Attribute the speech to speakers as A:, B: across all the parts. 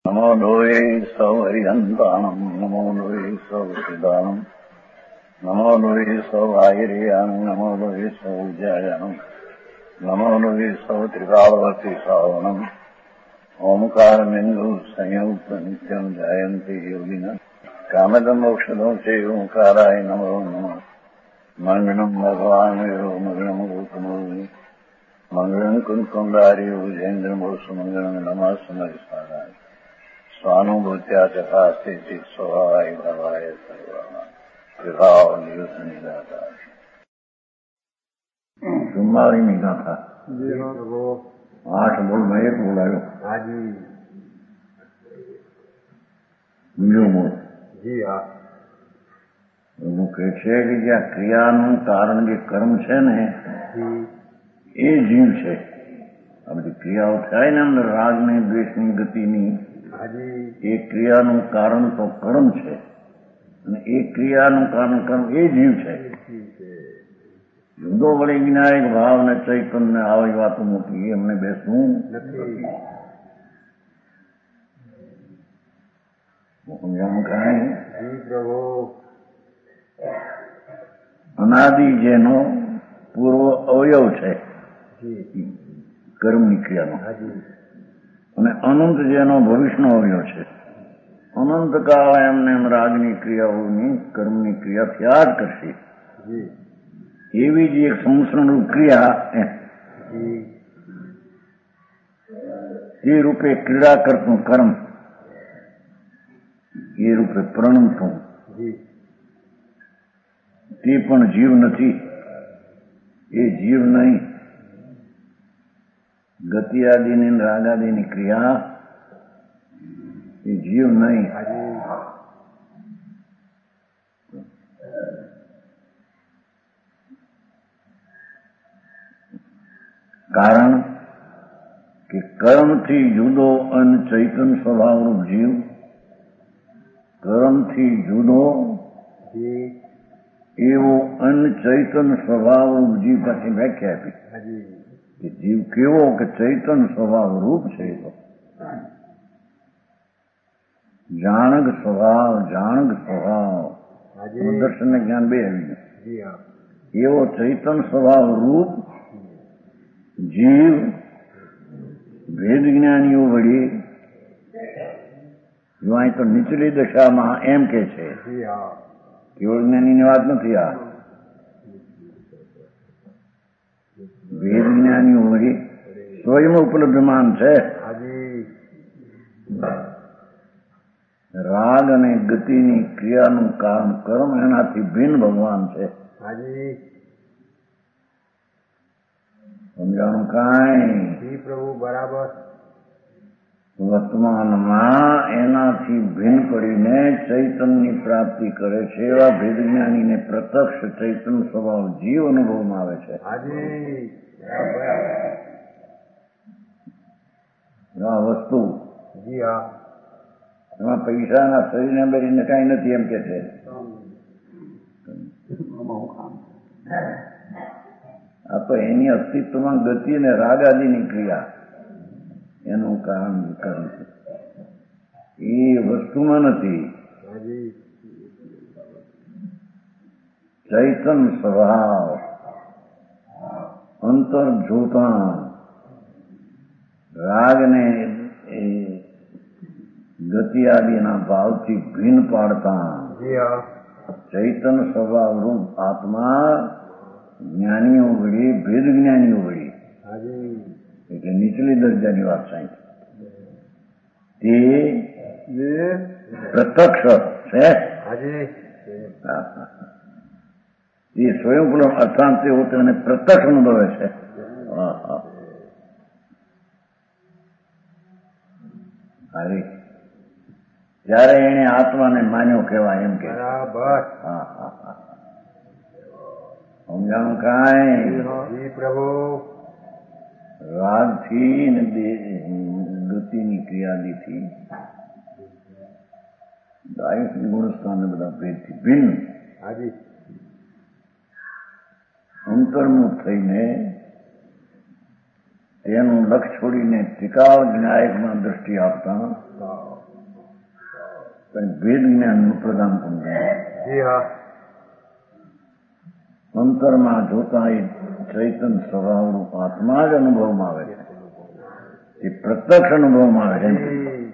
A: नमो लोये सौहरिहन्ताणम् नमो लोये सौहृदानम् नमो लोये सौभागिर्यानम् नमो लोये सौविजयानम् नमो लोये सौत्रिकालवती सावनम् ओंकारमिन्दु संयुक्त नित्यम् जयन्ति योगिनः कामदमोक्षदं चैव ओंकाराय नमो नमः मङ्गलम् भगवान् वीरो मङ्गलम् रूपमोहि मङ्गलम् कुन्कुण्डारि विजेन्द्रमोसुमङ्गलम् नमः समरिसाराय स्वानुभूत्या चकास्ते चित् स्वभावाय भवाय सर्वाणाम् विभाव नियुक्त निराता तुम्हारी निगाह था
B: जी हाँ वो
A: 8 बोल मैं एक बोलायो
B: हाँ जी
A: બીજો બોલ
B: जी हाँ
A: એવું કહે છે કે જે આ ક્રિયાનું કારણ જે કર્મ છે ને
B: जी
A: એ જીવ છે. આ બધી ક્રિયાઓ થાય ને અંદર રાગની દ્વેષની ગતિની
B: हाँ जी
A: એ ક્રિયાનું કારણ તો કર્મ છે અને એ ક્રિયાનું કારણ કર્મ એ જીવ છે.
B: ठीक है
A: જુદો વળી વિનાયક ભાવ ને ચૈતન્ય આવી વાતો મોટી એમને બેસવું
B: નથી
A: સમજાણું કાંઈ
B: जी प्रभु
A: અનાદિ જેનો પૂર્વ અવયવ છે
B: जी
A: કર્મની ક્રિયાનો
B: हाँ जी
A: અને અનંત જેનો ભવિષ્યનો અવયવ છે. અનંત કાળ એમને એમ રાગની ક્રિયાઓની કર્મની ક્રિયા થયા જ કરશે.
B: जी
A: એવી જ એક સંસ્કરણરૂપ ક્રિયા
B: जी
A: એ રૂપે ક્રીડા કરતું કર્મ એ રૂપે પ્રણમતું
B: जी
A: તે પણ જીવ નથી. એ જીવ નહીં. ગતિ આદિની રાગાદિની ક્રિયા એ જીવ નહીં.
B: हाँ जी
A: કારણ કે કર્મથી જુદો અને ચૈતન્ય સ્વભાવરૂપ જીવ કર્મથી જુદો
B: जी
A: એવો અન્ય ચૈતન્ય સ્વભાવરૂપ જીવ પાછી વ્યાખ્યા આપી
B: हाँ जी
A: કે જીવ કેવો કે ચૈતન્ય સ્વભાવ રૂપ છે. તો જાણગ સ્વભાવ
B: हाँ जी
A: દર્શન ને જ્ઞાન બે આવી ગયું.
B: जी हाँ
A: એવો ચૈતન્ય સ્વભાવ રૂપ જીવ વેદ જ્ઞાનીઓ વળી જો અહીં તો નીચલી દશામાં એમ કે છે
B: जी हाँ
A: કેવળ જ્ઞાનીની વાત નથી. આ વેદ જ્ઞાનીઓ વળી સ્વયં ઉપલબ્ધમાન છે.
B: हाँ जी
A: રાગ અને ગતિની ક્રિયાનું કારણ કર્મ એનાથી ભિન્ન ભગવાન છે.
B: हाँ जी
A: સમજાણું કાંઈ?
B: जी प्रभु बराबर
A: વર્તમાનમાં એનાથી ભિન્ન પડીને ચૈતન્યની પ્રાપ્તિ કરે છે એવા ભેદજ્ઞાનીને પ્રત્યક્ષ ચૈતન્ય સ્વભાવ જીવ અનુભવમાં આવે છે.
B: हाँ जी बराबर
A: આ વસ્તુ
B: जी हाँ
A: એમાં પૈસાના શરીરને બેરીને કાંઈ નથી એમ કે છે. આ તો એની અસ્તિત્વમાં ગતિ અને રાગ આદિની ક્રિયા એનું કારણ કર્મ છે. એ વસ્તુમાં નથી.
B: हाँ जी
A: ચૈતન્ય સ્વભાવ અંતર જોતા રાગને એ ગતિ આદિના ભાવથી ભિન્ન પાડતા
B: जी हाँ
A: ચૈતન્ય સ્વભાવ રૂપ આત્મા જ્ઞાનીઓ વળી ભેદ જ્ઞાનીઓ વળી
B: हाँ जी
A: એટલે નીચલી દરજાની વાત સાહેબ તે
B: ये
A: પ્રત્યક્ષ છે.
B: हाँ जी
A: એ સ્વયં અશાંતિ હોતે અને પ્રત્યક્ષ અનુભવે છે. અરે ત્યારે એને આત્માને માન્યો કહેવાય એમ કે
B: बराबर
A: સમજાણું કાંઈ?
B: जी प्रभु
A: રાગથી ને ગતિની ક્રિયાદીથી દાયકની ગુણસ્થાન બધા ભેદથી ભિન્ન
B: हाँ जी
A: અંતર્મુખ થઈને તેનું લક્ષ છોડીને ટીકાવ વિનાયકમાં દ્રષ્ટિ આપતા પણ ભેદ જ્ઞાનનું પ્રદાન પણ કરે.
B: જી હા.
A: અંતરમાં જોતા એ ચૈતન સ્વભાવરૂપ આત્મા જ અનુભવમાં આવે છે. એ પ્રત્યક્ષ અનુભવમાં આવે છે.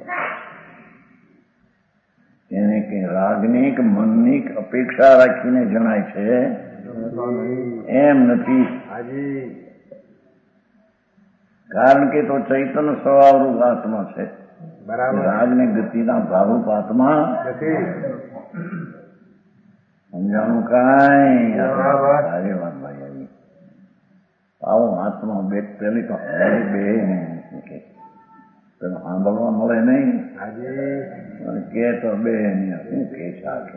A: એને કે રાગની કે મનની અપેક્ષા રાખીને જણાય છે એમ નથી. કારણ કે તો ચૈતન સ્વભાવરૂપ આત્મા છે. રાગ ને ગતિના ભાવરૂપ આત્મા સમજાણું કાંઈ સારી વાત ભાઈ આવી. આવો આત્મા બે પેલી તો બે કે સાંભળવા મળે નહીં કે તો બે શું કે શાકે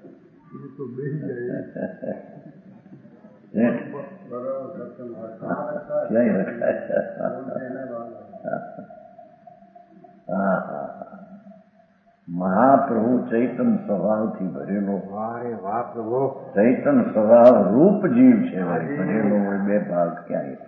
A: મહાપ્રભુ ચૈતન સ્વભાવથી ભરેલો ચૈતન સ્વભાવ રૂપ જીવ છે. ભરેલો હોય બે ભાગ ક્યાંય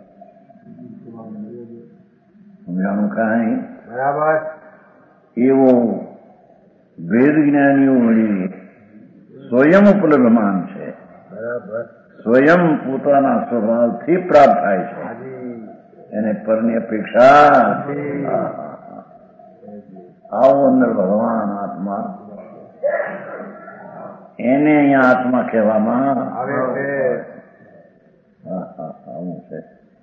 A: સમજાણું કાંઈ
B: બરાબર.
A: એવો વેદ જ્ઞાનીઓ વળી સ્વયં ઉપલબ્ધમાન છે.
B: બરાબર.
A: સ્વયં પોતાના સ્વભાવથી પ્રાપ્ત થાય છે. એને પરની અપેક્ષા. આવો અંદર ભગવાન આત્મા એને અહીંયા આત્મા કહેવામાં
B: આવે છે.
A: આવું છે.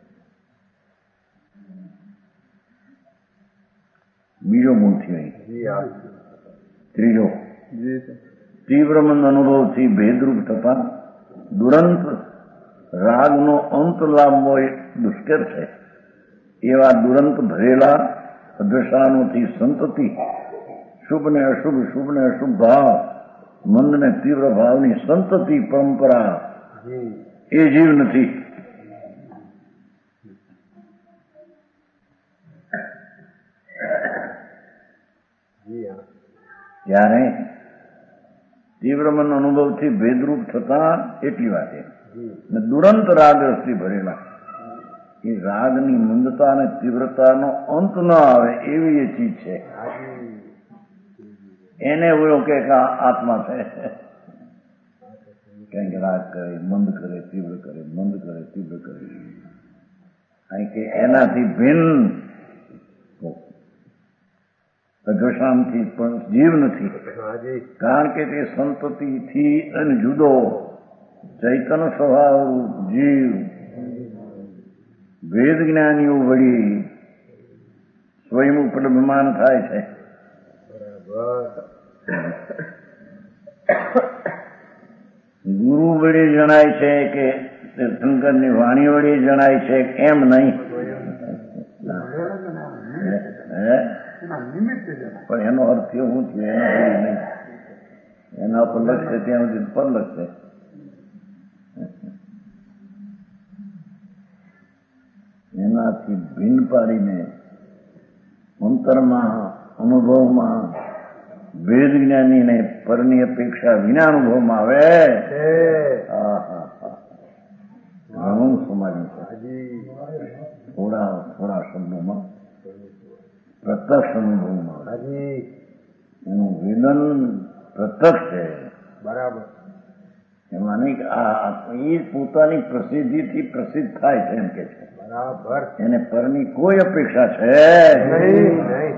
A: બીજો ગુણ થયો. ત્રીજો તીવ્ર મંદ અનુભવથી ભેદરૂપ થતા દુરંત રાગનો અંત લાવવો એ દુષ્કર છે. એવા દુરંત ભરેલા અદશાનોથી સંતતિ શુભ ને અશુભ શુભ ને અશુભ ભાવ મંદ ને તીવ્ર ભાવની સંતતિ પરંપરા એ જીવ નથી. ત્યારે તીવ્ર મન અનુભવથી ભેદરૂપ થતા એટલી વાત ને દુરંત રાગરસથી ભરેલા એ રાગની મંદતા અને તીવ્રતાનો અંત ન આવે એવી એ ચીજ છે. એને એવું કે આત્મા છે. કંઈક રાગ કરે, મંદ કરે, તીવ્ર કરે, મંદ કરે, તીવ્ર કરે. કારણ કે એનાથી ભિન્ન અઘોષામથી પણ જીવ નથી. કારણ કે તે સંતતિથી અને જુદો ચૈતન્ય સ્વભાવ જીવ વેદ જ્ઞાનીઓ વળી સ્વયં ઉપલબ્ધમાન થાય છે. ગુરુ વળી જણાય છે કે શંકરની વાણી વળી જણાય છે એમ નહીં. પણ એનો અર્થ એવું છે નહીં. એના પર લખશે ત્યાં સુધી પર લખશે. એનાથી ભિન્ન પાડીને અંતરમાં અનુભવમાં વેદ જ્ઞાનીને પરની અપેક્ષા વિના અનુભવમાં આવે ઘણું સમાજ્યું છે. થોડા થોડા શબ્દોમાં પ્રત્યક્ષ અનુભવમાં એનું વેદન પ્રત્યક્ષ છે.
B: બરાબર.
A: એમાં નહીં એ પોતાની પ્રસિદ્ધિથી પ્રસિદ્ધ થાય છે એમ કે છે.
B: બરાબર.
A: એને પરની કોઈ અપેક્ષા છે
B: નહીં.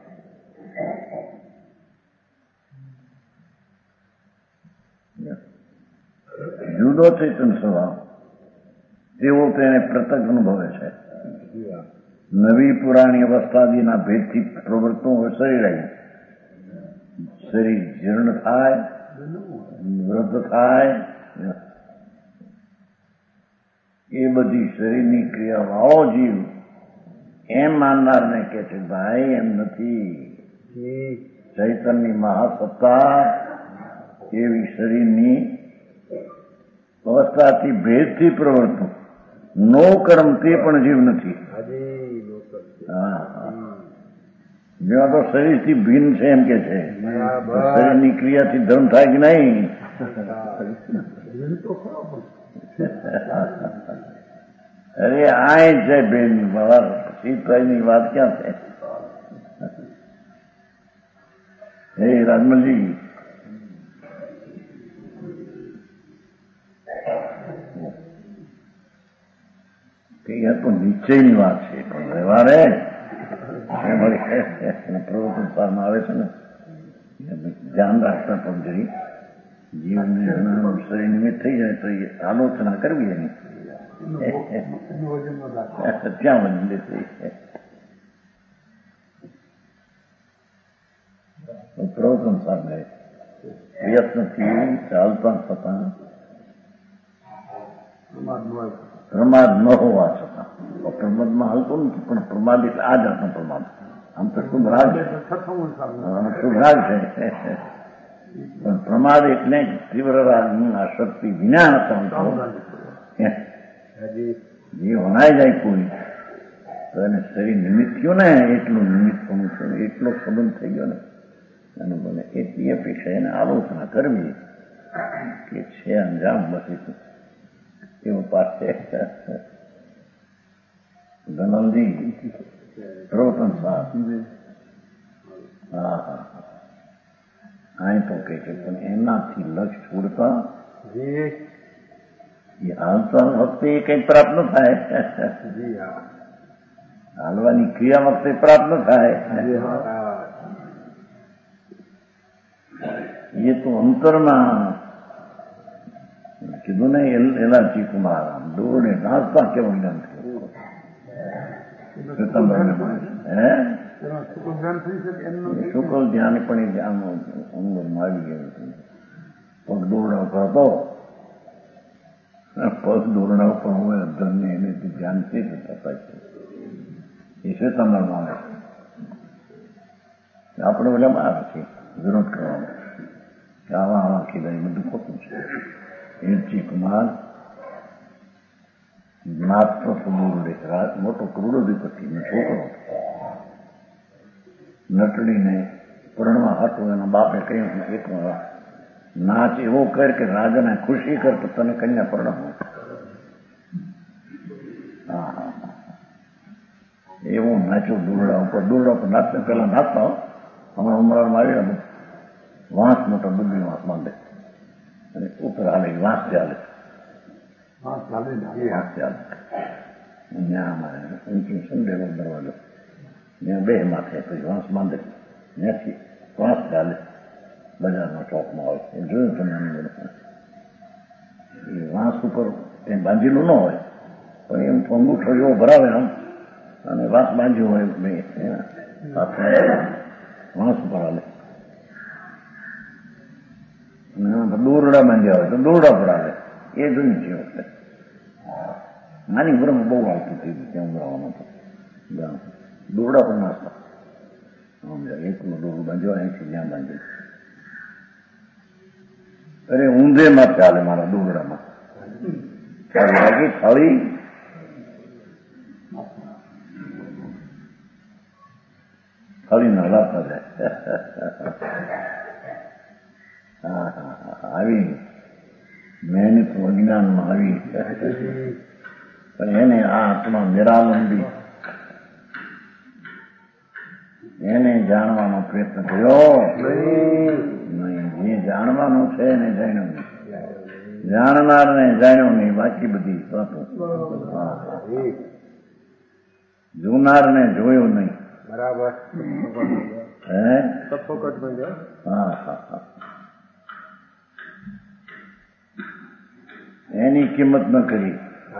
A: જુદો ચેતન સ્વભાવ તેવો તેને પ્રત્યક્ષ અનુભવે છે. નવી પુરાણી અવસ્થાદીના ભેદથી પ્રવૃત્તો શરીર આવી. શરીર જીર્ણ થાય, વૃદ્ધ થાય, એ બધી શરીરની ક્રિયાઓ જીવ એમ માનનારને કે છે ભાઈ એમ નથી. ચૈતનની મહાસત્તા એવી શરીરની અવસ્થાથી ભેદથી પ્રવર્તું નો કર્મ તે પણ જીવ નથી. જેવા તો શરીરથી ભિન્ન છે એમ કે છે. શરીરની ક્રિયાથી ધર્મ થાય કે નહીં? અરે આ છે બેન સીતાઈની વાત ક્યાં છે? હે રાજમલજી, એ તો નિશ્ચયની વાત છે, પણ વ્યવહારે પ્રવર્તન સારમાં આવે છે ને, ધ્યાન રાખતા પણ જરી જીવને શરીર નિમિત્ત થઈ જાય તો એ આલોચના કરવી એની ત્યાં વધી લેશે. પ્રવર્તન સામે પ્રયત્નથી ચાલતા થતા પ્રમાદ ન હોવા છતાં પ્રમાદમાં હાલતું નથી, પણ પ્રમાદ એટલે આ જાતનો પ્રમાદ. આમ તો શુભ રાગ છે, પણ પ્રમાદ એટલે તીવ્ર રાગની આસક્તિ વિના હતા જે હોનાઈ જાય કોઈ તો એને શરીર નિમિત્ત થયો ને, એટલું નિમિત્ત પણ છે, એટલો સંબંધ થઈ ગયો ને અને મને એટલી અપેક્ષા એને આલોચના કરવી કે છે અંજામ બસી એવું પાસે ધનલજી પ્રવર્તન સાહેબ અહીં તો કે છે, પણ એનાથી લક્ષ છોડતા એ હાલતા વખતે એ કઈ પ્રાપ્ત ન થાય, હાલવાની ક્રિયા વખતે પ્રાપ્ત ન થાય. એ તો અંતરમાં કીધું ને એલાચી કુમાર દોરડે નાચતા કેવું જ્ઞાન શુકલ ધ્યાન પણ એ ધ્યાન અંદરમાં આવી ગયું હતું. પગ દોરડા ઉપર હતો, પગ દોરડા ઉપર હોય ધનને એને ધ્યાન છે થતા છે એ શ્વેતાંબરમાં આવે છે. આપણે ઓલામાં આવે છે વિરોધ કરવાનો કે આવા આવા કીધા એ બધું ખોટું છે. એલચી કુમાર માત્ર સુબોરડે મોટો કરોડોધિપતિ છોકરો નટડીને પરણવા હતું. એના બાપે કહ્યું એક નાચ એવો કર કે રાજાને ખુશી કર તો તને કન્યા પરણવું. એવું નાચ્યું દોરડા ઉપર નાચતા પેલા નાચતા હમણાં ઉમરામાં આવ્યા વાંસ મોટો ડુબી વાંસ બાંધે અને ઉપર હાલે વાંસ ચાલે સંડેલો દરવાજો ત્યાં બે માથે પછી વાંસ બાંધે ત્યાંથી વાંસ ચાલે બજારમાં ચોકમાં હોય એ જોયું તમે એ વાંસ ઉપર એ બાંધેલું ન હોય પણ એમ અંગૂઠો એવો ભરાવે આમ અને વાંસ બાંધ્યું હોય વાંસ ઉપર હાલે દોરડા બાંધ્યા હોય તો દોરડા પર આવે એ જોયું છે વખતે. નાની ઉંમરમાં બહુ આવતું થઈ ગયું ત્યાં ઉમરાવામાં તો દોરડા પર નાસ્તા એકનું દોરું બાંધ્યો અહીંથી ત્યાં બાંધ્યું. અરે ઊંધેમાં ચાલે મારા દોરડામાં લાગી થાળી થાળીને હલાવતા જાય. આવી મહેનત અજ્ઞાનમાં આવી પણ એને આ આત્મા નિરાલંબી એને જાણવાનો પ્રયત્ન કર્યો નહીં. જે જાણવાનું છે એને જાણ્યું નહીં, જાણનારને જાણ્યું નહીં, બાકી બધી વાતો. જોનારને જોયું નહીં.
B: બરાબર.
A: એની કિંમત ન કરી.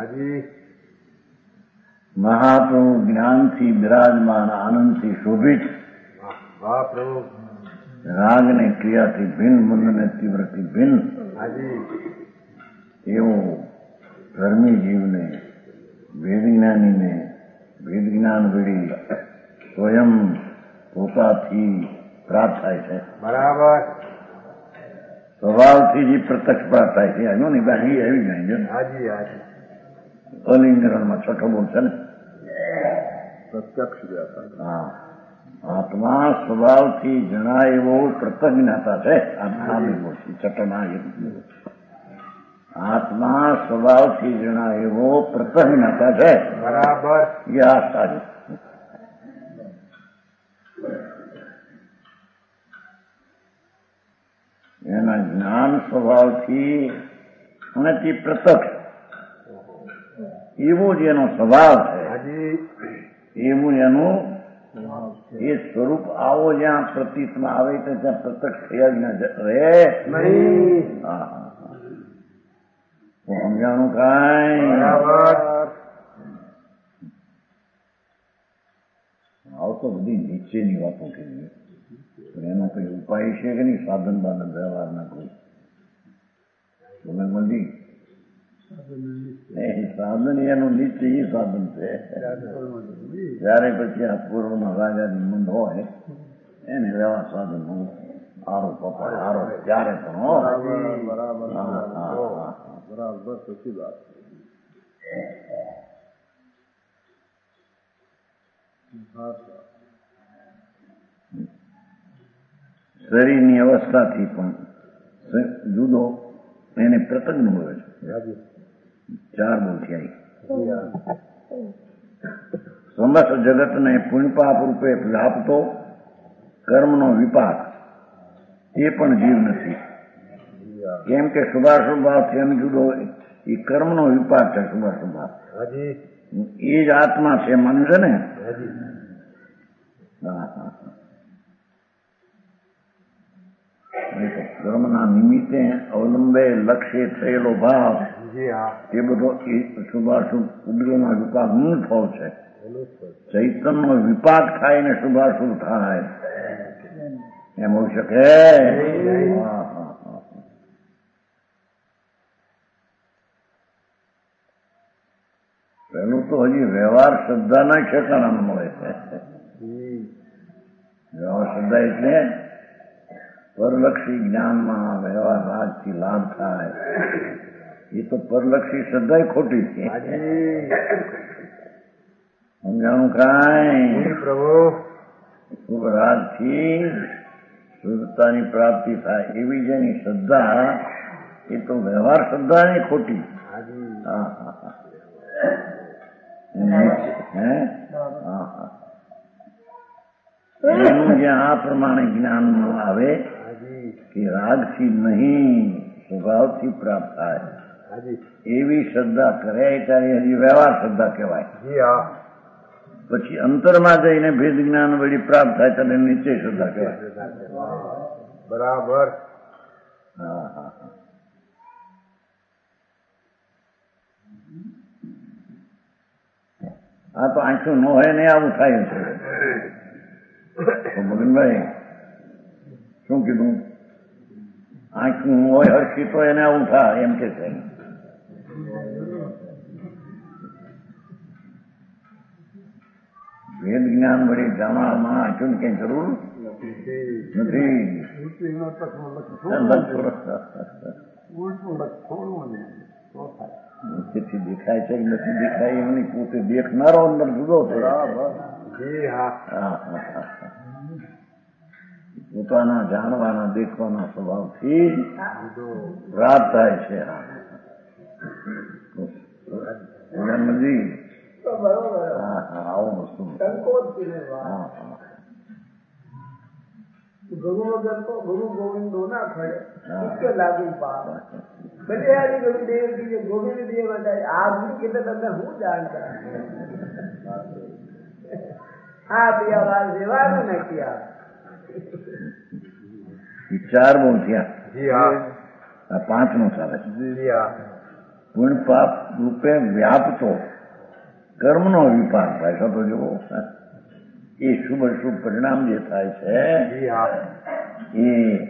A: મહાપ્રભુ જ્ઞાનથી બિરાજમાન, આનંદથી શોભિત, રાગને ક્રિયાથી ભિન્ન, મનને તીવ્રથી ભિન્ન એવો ધર્મી જીવને વેદ જ્ઞાનીને વેદ જ્ઞાન વેડી સ્વયં પોતાથી પ્રાપ્ત થાય છે.
B: બરાબર.
A: સ્વભાવથી જે પ્રત્યક્ષ પ્રાપ્ત થાય છે એનો ની બાકી આવી જાય છે. અલિંગરણમાં છઠ્ઠો બોલ છે ને
B: પ્રત્યક્ષ.
A: હા, આત્મા સ્વભાવથી જણાય એવો પ્રતજ્ઞાતા છે. આત્મા બોલ છે છઠ્ઠના આત્મા સ્વભાવથી જણાય એવો પ્રતજ્ઞાતા છે.
B: બરાબર.
A: એ આ સારી સ્વભાવથી અને તે પ્રત્યક્ષ એવો જ એનો સ્વભાવ છે, એવું એનું એ સ્વરૂપ આવો જ્યાં પ્રતીતમાં આવે તો ત્યાં પ્રત્યક્ષ થયા જ ન રહે નહીં. સમજાણું કાંઈ? આવ તો બધી નીચેની વાતો કરી, પણ એનો કઈ ઉપાય છે કે નહીં? સાધન બાધન વ્યવહારના કોઈ તમે મળી સાધન એનું નીચે એ સાધન છે. જયારે પછી આ પૂર્વના રાજાની મંદ હોય એને વ્યવહાર સાધન આરો પપ્પા આરો ત્યારે પણ
B: બરાબર સચી વાત.
A: શરીરની અવસ્થાથી પણ જુદો એને પ્રતજ્ઞ હોય છે. ચાર બોલથી સમસ્ત જગતને પુણ્યપાપ રૂપે વ્યાપતો કર્મનો વિપાક એ પણ જીવ નથી. કેમ કે શુભાશુભ ભાવથી એમ જુદો એ કર્મનો વિપાક છે. શુભાશુભ ભાવ એ જ આત્મા છે, માનું છે ને? કર્મના નિમિત્તે અવલંબે લક્ષ્ય થયેલો ભાવ એ બધો શુભાશુભ ઉદ્ગનો વિપાક નું થયો છે. ચૈતનનો વિપાક થાય ને શુભાશુભ થાય એમ હોઈ શકે? પેલું તો હજી વ્યવહાર શ્રદ્ધાના ઠેકાણા મળે છે. વ્યવહાર શ્રદ્ધા એટલે પરલક્ષી જ્ઞાનમાં વ્યવહાર રાજથી લાભ થાય. એ તો પરલક્ષી શ્રદ્ધા ખોટી છે. સમજાણું કાંઈ?
B: પ્રભુ
A: શુભ રાજથી શુદ્ધતાની પ્રાપ્તિ થાય એવી જેની શ્રદ્ધા એ તો વ્યવહાર શ્રદ્ધા ને ખોટી. એનું જ્યાં આ પ્રમાણે જ્ઞાન આવે કે રાગથી નહીં સ્વભાવથી પ્રાપ્ત થાય એવી શ્રદ્ધા કરે ત્યારે હજી વ્યવહાર શ્રદ્ધા કહેવાય. પછી અંતરમાં જઈને ભેદ જ્ઞાન વળી પ્રાપ્ત થાય ત્યારે નીચે શ્રદ્ધા કહેવાય.
B: બરાબર.
A: આ તો આંખું ન હોય ને આવું થાય છે. મગનભાઈ શું કીધું? આંખું હોય હરખી તો એને આવું થાય એમ કે છે. વેદ જ્ઞાન વળી જાણવામાં આંખું કઈ જરૂર નથી. તેથી દેખાય છે કે નથી દેખાય એમની પોતે દેખનારો અંદર જુદો છે. પોતાના જાણવાના દેખવાના સ્વભાવથી પ્રાપ્ત થાય છે. આવું વસ્તુ
C: ગુરુ વગર તો ગુરુ ગોવિંદો ના થયે કે લાગુ પાપ બલિહારી ગુરુદેવ કી ગોવિંદ દેવ બતાય આદમી કે તમને હું જાણતા આ બિયાવાલ દેવાનું નથી. આ
A: ચાર બહુ થયા. પાંચ નો ચાલે છે. પુણ્ય પાપ રૂપે વ્યાપતો કર્મનો વિપાક થાય. તો જુઓ એ શુભ શુભ પરિણામ જે થાય છે એ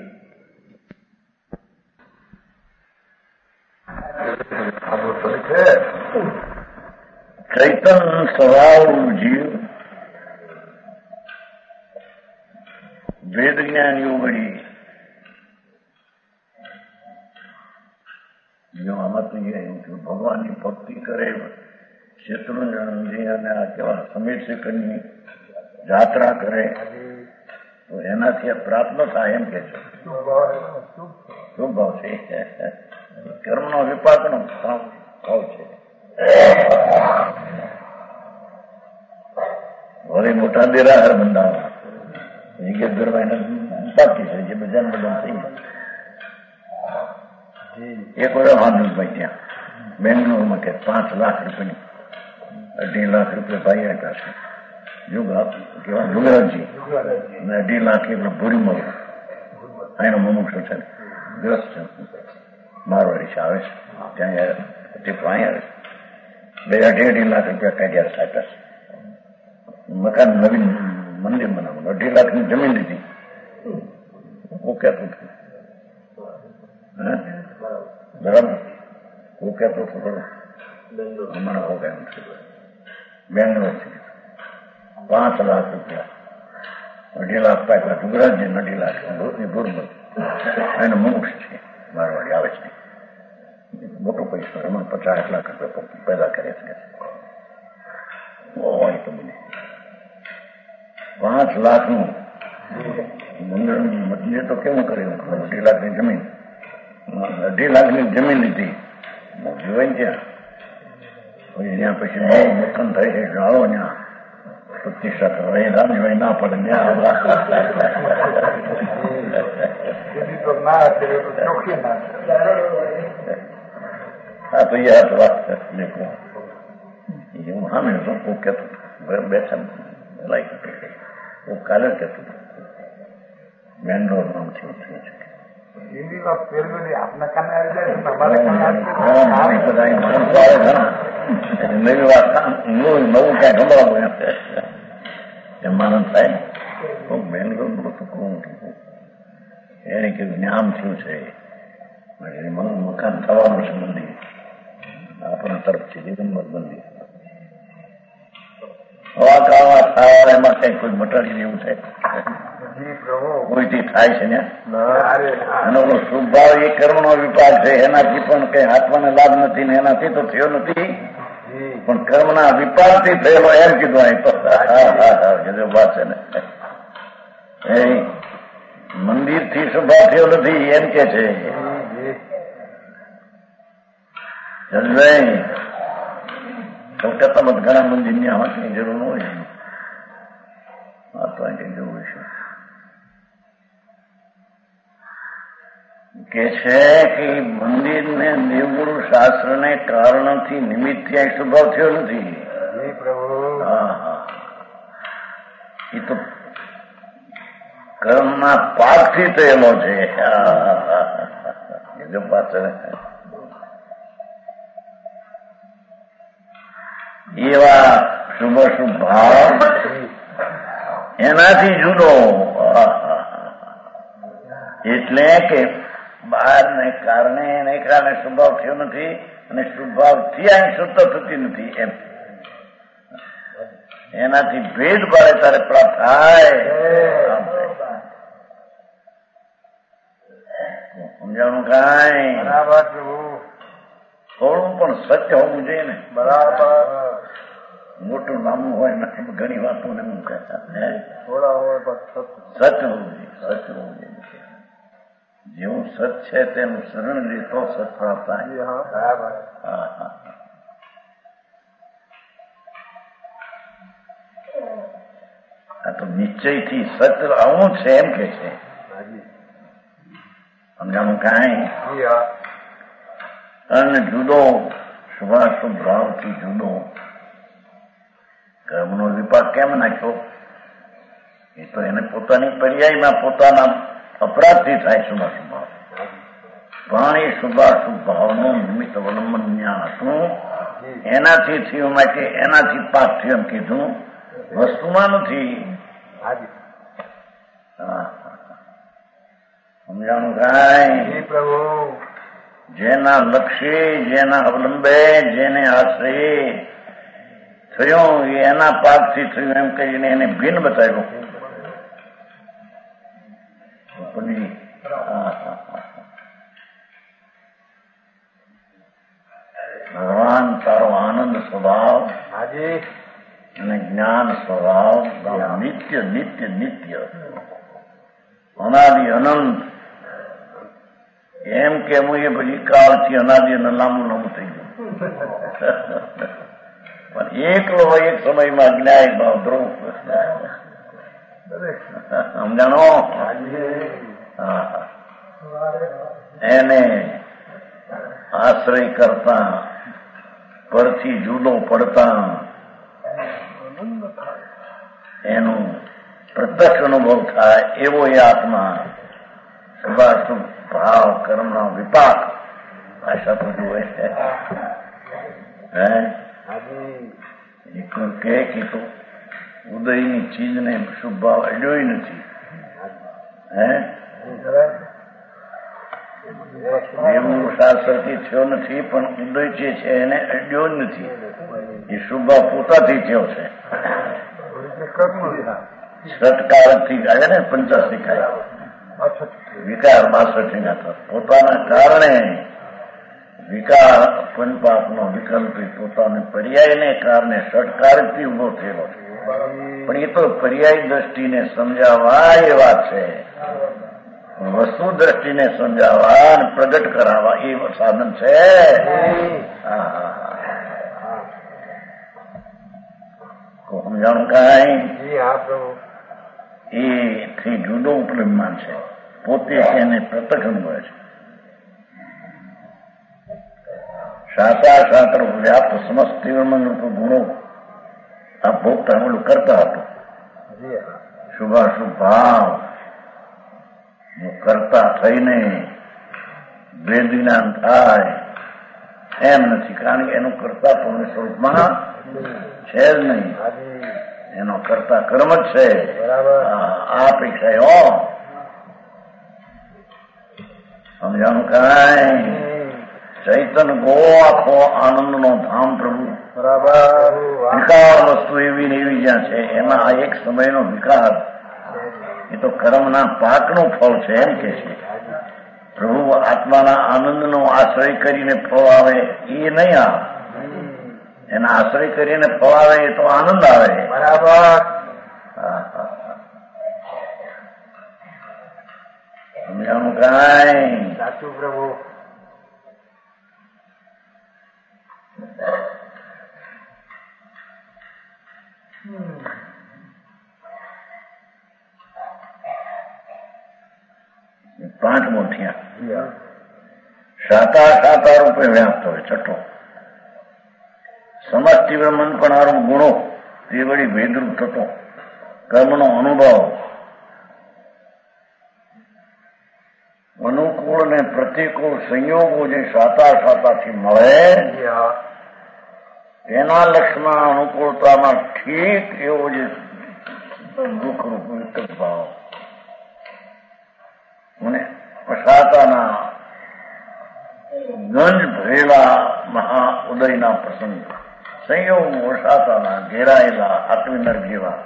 A: ચૈતન સ્વભાવ જીવ વેદ જ્ઞાનીઓ વળી જો આમાં ભગવાનની ભક્તિ કરે શત્રુંજનજી અને આ કેવા સમીર શેખરની યાત્રા કરે તો એનાથી પ્રાપ્ત ન થાય એમ કે છે. શું ભાવ છે? કર્મનો વિપાકનો ભાવ છે. વળી મોટા દેરાહર બંધાવા વિગત કરવા એને બાકી છે જે બજાર બધા થઈ એક વાર હાર્દુલભાઈ ત્યાં બેંગ્લોરમાં કે 5 લાખ રૂપિયાની 2.5 લાખ રૂપિયા ભાઈ આપ્યા છે કેવા જુગરાજી અને 2.5 લાખ એટલે ભૂરી મળું એનો મમુક્ષો છે ગ્રસ્ત છે મારવાડી છે આવે છે ત્યાં ટીપો અહીં આવે છે 2.5 લાખ રૂપિયા કાઢ્યા આપ્યા છે મકાન નવીન મંદિર બનાવવાનું 2.5 લાખની જમીન લીધી હું કહેતો હતો બરાબર હું કહેતો હતો હમણાં હું કેમ છું બેંગ્લોરથી 5 લાખ રૂપિયા 2.5 લાખ પાક્યા ગુજરાતજી 2.5 લાખ ભૂરમલ એનો મોક્ષ છે મારવાડી આવે છે મોટો પૈસો એમાં 50 લાખ રૂપિયા પેદા કરે છે હોય તો બને 5 લાખનું મંદિર તો કેવું કર્યું 2.5 લાખની જમીન 2.5 લાખની જમીન લીધી જોવાય ત્યાં ત્યાં પછી બહુ મકાન થાય છે જાળો ત્યાં પ્રતિષ્ઠા કરવા રામજીભાઈ ના પડે હા તો યાદ વાત દેખો હું સામે હતો હું કહેતો બેઠા લાઈક હું કાલે કહેતો બેંગ્લોર નામથી થયું છે નવી વાત નવું ક્યાં ગમવાનું એમ માનંદ થાય હું બેંગ્લોર કોણ એને કીધું નામ થયું છે મકાન થવાનું છે મંદિર આપણા તરફથી દિગંબર મંદિર હવા કાવા થાય એમાં કઈ કોઈ મટાડી દેવું છે કોઈથી થાય છે ને એનો સ્વભાવ એ કર્મનો વિપાક છે એનાથી પણ કઈ આત્માને લાભ નથી ને એનાથી તો થયો નથી પણ કર્મના વિપાકથી થયેલો એમ કીધું અહીં તો વાત છે ને એ મંદિરથી સ્વભાવ થયો નથી એમ કે છે કલકત્તા માં ઘણા મંદિર ની આમાં જરૂર ન હોય આ તો અહીં જરૂર છે કે છે કે મંદિર ને દેવગુરુ શાસ્ત્ર ને કારણથી નિમિત્ત ત્યાં સ્વભાવ થયો નથી એ તો કર્મના પાકથી થયેલો છે જો પાછળ એવા શુભ શુભ ભાવ એનાથી જુદો એટલે કે બહારને કારણે એને કારણે સ્વભાવ થયો નથી અને સ્વભાવથી અહીં શુદ્ધ થતી નથી એમ એનાથી ભેદ પડે તારે પ્રાપ્ત થાય સમજાણું કાંઈ થોડું પણ સત્ય હોવું જોઈએ ને બરાબર મોટું નામું હોય ને ઘણી વાતો ને હું કહેતા સત્ય હોવું જોઈએ સત્ય હોવું જોઈએ જેવું સત છે તેનું શરણ લે તો સત પ્રાપ્ત થાય આ તો નિશ્ચયથી સત્ય આવું છે એમ કે છે સમજાણું કાંઈ અને જુદો શુભાશુભ ભાવથી જુદો કર્મનો વિપાક કેમ નાખ્યો એ તો એને પોતાની પર્યાયમાં પોતાના અપરાધથી થાય શુભાશુભ ભાવ પણ એ શુભાશુભ ભાવનું નિમિત્ત અવલંબન જ્ઞાન હતું એનાથી થયું માટે એનાથી પાક થયું એમ કીધું વસ્તુમાં નથી સમજાણું કાંઈ પ્રભુ જેના લક્ષ્ય જેના અવલંબે જેને આશ્રય થયો એના પાકથી થયું એમ કહીને એને ભિન્ન બતાવ્યો ભગવાન તારો આનંદ સ્વભાવ અને જ્ઞાન સ્વભાવ નિત્ય નિત્ય નિત્ય અનાદિ અનંત એમ કે હું એ પછી કાળથી અનાદિ અને લાંબુ લાંબુ થઈ ગયું પણ એકલો એક સમયમાં જ્ઞાય ભાવ ધ્રુવ સમજાણો એને આશ્રય કરતા, પરથી જુદો પડતા એનું પ્રત્યક્ષ અનુભવ થાય એવો એ આત્મા શુભાશુભ ભાવ કર્મનો વિપાક ભાષા તો જુએ છે. કે તો ઉદયની ચીજને શુભ ભાવ અડ્યો નથી. એવું શાસ્ત્રથી થયો નથી, પણ ઉદય જે છે એને અડ્યો જ નથી. એ શુભ ભાવ પોતાથી થયો છે. ષટકારથી આવે ને 85 વિકાર 62 પોતાના કારણે વિકાર પંચપાપનો વિકલ્પી પોતાને પર્યાયને કારણે ષટકારથી ઉભો થયેલો છે. પણ એ તો પર્યાય દ્રષ્ટિને સમજાવવા એ વાત છે. વસ્તુ દ્રષ્ટિને સમજાવવા અને પ્રગટ કરાવવા એ સાધન છે. સમજાણું કાંઈ એથી જુદો ઉપલબ્ધમાન છે. પોતે એને પ્રત્યક્ષ અનુભવે છે. સાકાર વ્યાપ્ત સમસ્ત ગુણો આ ભોગતા ઓલું કરતા હતો. શુભાશુભ ભાવ કરતા થઈને ભેદ વિજ્ઞાન થાય એમ નથી. કારણ કે એનું કરતા પણ સ્વરૂપમાં છે જ નહીં. એનો કરતા કર્મ જ છે. આ અપેક્ષાઓ સમજાનું કાંઈ. ચૈતન ગો આખો આનંદનો ધામ પ્રભુ. વિકાર વસ્તુ એવી ને એવી જ્યાં છે એમાં આ એક સમયનો વિકાર એ તો કર્મના પાકનું ફળ છે એમ કે છે. પ્રભુ આત્માના આનંદનો આશ્રય કરીને ફળ આવે એ નહીં આવે. એના આશ્રય કરીને ફળ આવે એ તો આનંદ આવે. બરાબર. સમજાનું કાંઈ. સાચું પ્રભુ. પાંચમો થયા. સાતા રૂપે વ્યાપ્ત હોય. છઠ્ઠો સમસ્ત મન પણ આરૂપ ગુણો તે વળી ભેદરૂપ થતો કર્મનો અનુભવ અનુકૂળ ને પ્રતિકૂળ સંયોગો જે સાતાથી મળે એના લક્ષમાં અનુકૂળતામાં ઠીક એવો જે દુઃખરૂપ વિકટ ભાવ અને સાતાના ગંજ ભરેલા મહા ઉદયના પ્રસંગ સંયોગો સાતાના ઘેરાયેલા આત્મનર્ક જેવા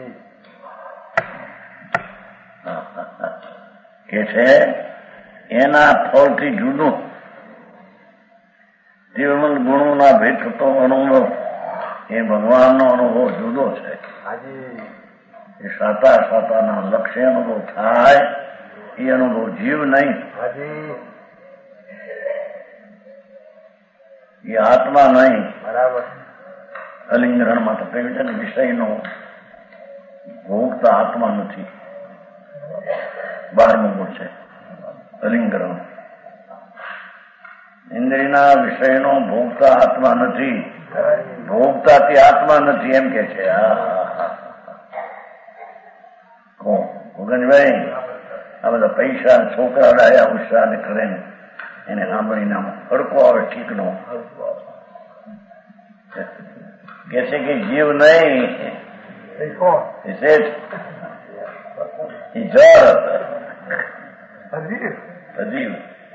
A: કે છે એના ફળથી જુદું જીવન ગુણોના ભેદ થતો અનુભવ એ ભગવાનનો અનુભવ જુદો છે. એ સાતાના લક્ષ્ય અનુભવ થાય એ અનુભવ જીવ નહીં. એ આત્મા નહીં. બરાબર. અલિંગરણમાં તો કહ્યું છે ને વિષયનો ભોગતા આત્મા નથી. 12મો ગુણ છે અલિંગરણ. ઇન્દ્રિયના વિષયનો ભોગતા આત્મા નથી. ભોગતાથી આત્મા નથી એમ કે છે. ગોગનભાઈ આ બધા પૈસા છોકરા ડાયા ઉત્સાહ ને કરે ને એને સાંભળીને હડકો આવે ઠીકનો કે છે કે જીવ નહીં જળ અજીવ.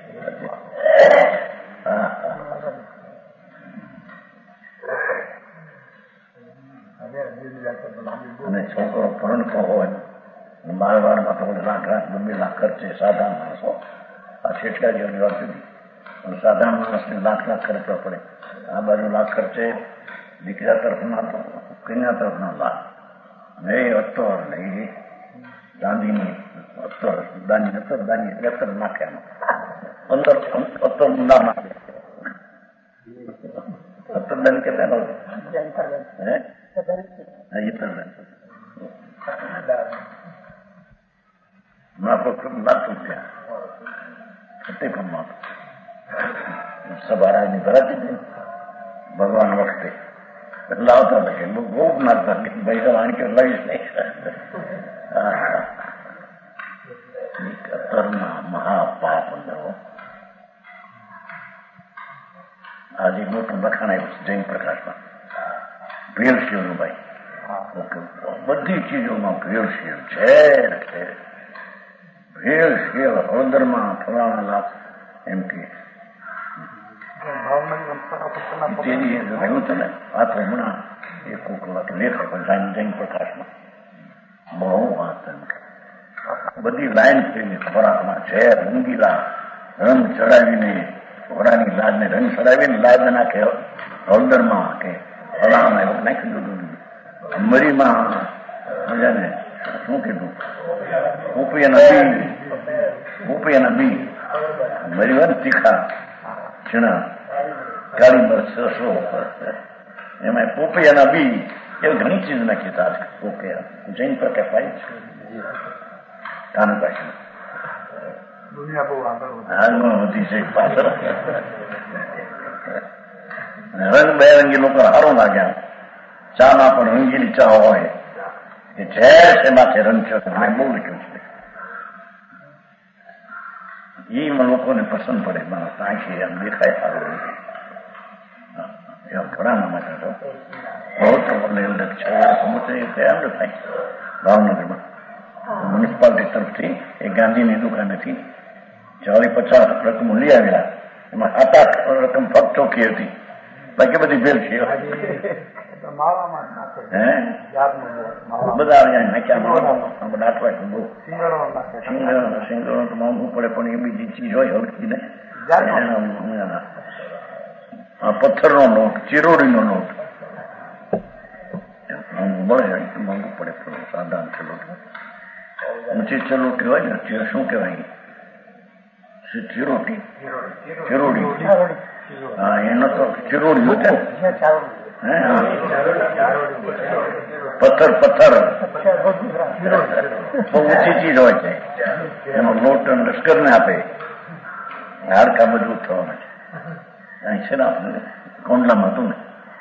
A: અને છોકરો પરણતો હોય બાળવાડમાં તો 1 લાખ 2 લાખ ખર્ચે સાધારણ માણસો. આ શેઠિયારીઓની વાત હતી પણ સાધારણ માણસને લાખ ખર્ચવા પડે. આ બાજુ લાખ ખર્ચે દીકરા તરફના તો કન્યા તરફના લાખ. એ અત્તર ને એ દાંડીની અત્તર દાંડી અત્તર નાખે અંદર અત્તર ના નાખે. અત્તર દાંડી કેટલા સભારાજની ભરાતી હતી ભગવાન વખતે એટલે આવતા હતા કે બહુ નાખતા કે ભાઈ તો આણ કે લઈશ નહીં. કતરના મહાપાપ અંદર આજે મોટું લખાણ આવ્યું છે જૈન પ્રકાશમાં ભેળસેળનું ભાઈ બધી ચીજોમાં ભેળસેળ છે. ભેળસેળ હળદરમાં ફલાણા લાભ એમ કે રહ્યું તમે આ તો હમણાં એ કોક લેખક જૈન પ્રકાશમાં બહુ વાત એમ કે બધી લાઈન થઈને ખોરાકમાં છે. રંગીલા રંગ ચડાવીને ઘોડાની લાદને રંગ ચડાવીને લાદ નાખે હળદરમાં કે ફલાણામાં એવું નાખી દીધું. મરીમાં મજાને શું કીધું પોપિયાના બી મરી હોય ને તીખા છીણા કાળી મરચ એમાં પોપિયાના બી એવી ઘણી ચીજ નાખી હતા. ઓકે જૈન પ્રકાશ પાઈ છે કાન પાછી આગળ વધી છે પાછળ રંગબેરંગી લોકો સારું લાગ્યા. ચામાં પણ રંગીલી ચા હોય કે ઝેર છે માથે રંગ છે બહુ લખ્યું છે. એમાં લોકોને પસંદ પડે માણસ આંખી એમ દેખાય સારું એમ ઘણા માટે તો બહુ થાય ભાવનગરમાં મ્યુનિસિપાલિટી તરફથી એ ગાંધીની દુકાન હતી 40-50 રકમ લઈ આવેલા. એમાં 7-8 રકમ ફક્ત ચોખ્ખી હતી, બાકી બધી ભેળ છે. બધા નાખ્યા સિંગડો તો મોંઘું પડે પણ એ બીજી ચીજ હોય હલકી ને. પથ્થરનો નોટ, ચિરોડીનો નોટ મળે મોંઘું પડે પણ સાદા ચલોટી. ઊંચી ચલોટી હોય ને શું કહેવાય ચિરોટી ચિરોડી. હા એનો તો ચિરોડી હોય પથ્થર બહુ ઊંચી ચીજ હોય છે. એનો લોટ લશ્કર ને આપે, હાડકા મજબૂત થવાના છે. અહીં છે ને આપણે કોંડલામાં હતું ને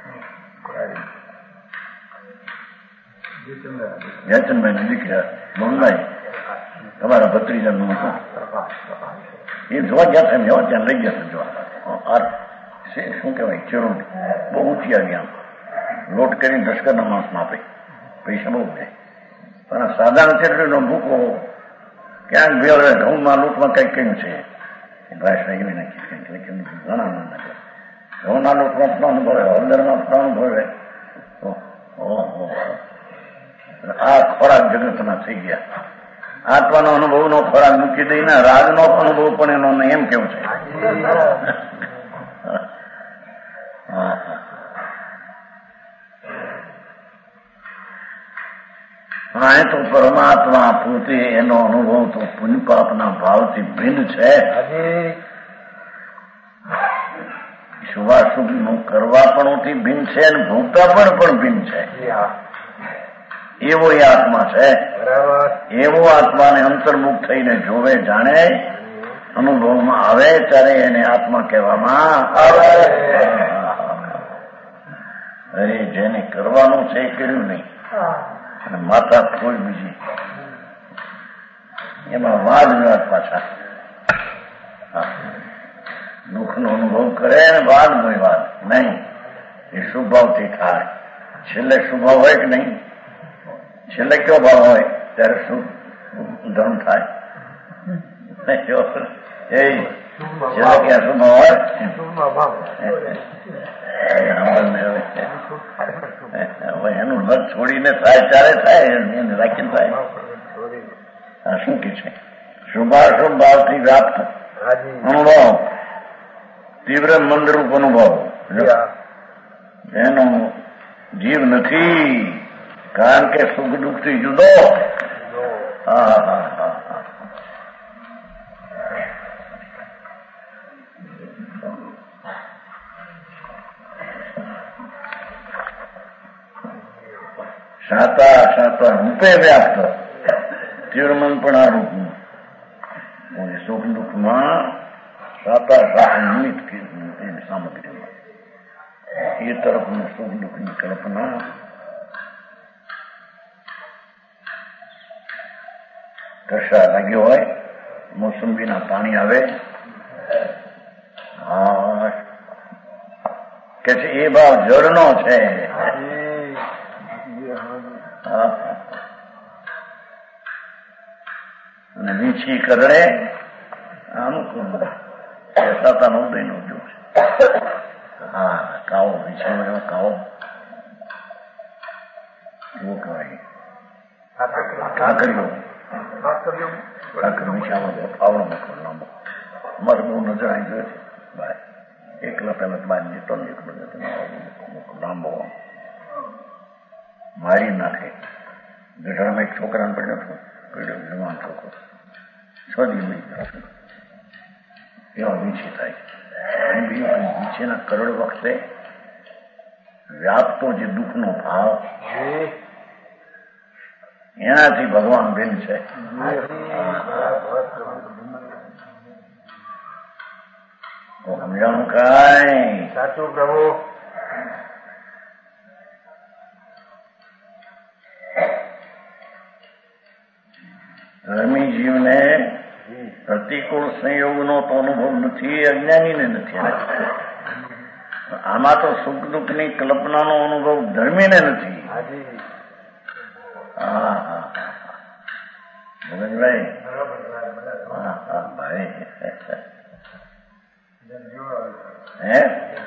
A: જયચંદભાઈ ની દીકરા બોમ્બાઈ તમારા ભત્રીજાનું હતું એ જોવા ગયા હતા. એવા ત્યાં લઈ ગયા જોવા. શું કહેવાય ચિરોડી બહુ ઊંચી આવી આમ લોટ કરીને લશ્કરના માણસમાં આપે, પૈસા બહુ જાય. પણ સાધારણ ચેટલીનો ભૂકો ક્યાંક ભેળ ઘઉંમાં લોટમાં કઈ કહ્યું છે ભાષા એવી નાખી ઘણા નાખે. ઘઉંના લોટમાં પણ અનુભવે, હળદરમાં પણ અનુભવે. આ ખોરાક જગતના થઈ ગયા. આત્માનો અનુભવનો ખોરાક મૂકી દઈને રાગનો અનુભવ પણ એનો એમ કેવું છે. હા તો પરમાત્મા પોતે એનો અનુભવ તો પુણ્ય પાપના ભાવથી ભિન્ન છે. શુભાશુભ નું કરવા પણ ભિન્ન છે અને ભોગતા પણ ભિન્ન છે. એવો એ આત્મા છે. એવો આત્માને અંતર્મુખ થઈને જોવે, જાણે, અનુભવમાં આવે ત્યારે એને આત્મા કહેવામાં આવે. અરે જેને કરવાનું છે એ કર્યું નહીં અને માતા કોઈ બીજી એમાં વાદ વિવાદ પાછા. દુઃખનો અનુભવ કરે ને વાદ વિવાદ નહીં. એ શુભ ભાવથી થાય. છેલ્લે શુભ ભાવ હોય કે નહીં? છેલ્લે કયો ભાવ હોય ત્યારે શુભ ધર્મ થાય. એ છેલ્લે ક્યાં શુભ હોય એનું લગ છોડીને થાય ત્યારે થાય, એને રાખીને થાય. આ શું કે છે? શુભાશુભ ભાવથી વ્યાપ્ત અનુભવ, તીવ્ર મંદરૂપ અનુભવ એનો જીવ નથી, કારણ કે સુખ દુઃખથી જુદો. શાતા રૂપે વ્યાપ્ત, તીવ્રમન પણ આ રૂપનું સુખ દુઃખમાં શાતા નિમિત્ત માયાની સામગ્રીમાં એ તરફનું સુખ દુઃખની કલ્પના કશા લાગ્યો હોય, મોસંબીના પાણી આવે, હા કે છે એ ભાવ જળનો છે. અને વીછી કરડે અનુકૂળ સાતાનો ઉદયનો ઉદ્યોગ છે. હા કાવો વીછી કાવો એવો કહેવાય. કાકરીઓ આવડો મોટો લાંબો અમારે બહુ નજર આવી ગયો છે. ભાઈ એકલા પહેલા બાર જતો ને એકલો જતો લાંબો મારી નાખે. ગઢામાં એક છોકરાને પડ્યો જવાન છોકરો 6 દી એવા વીછી થાય. અને બીજું વીછીના કરોડ વખતે વ્યાપતો જે દુઃખનો ભાવ એનાથી ભગવાન ભિન્ન છે. સમજાણું કાંઈ
B: સાચું પ્રભુ.
A: ધર્મી જીવને પ્રતિકૂળ સંયોગનો તો અનુભવ નથી, અજ્ઞાનીને નથી. આમાં તો સુખ દુઃખની કલ્પનાનો અનુભવ ધર્મીને નથી. હા હા ભાઈ, હા હા ભાઈ. હે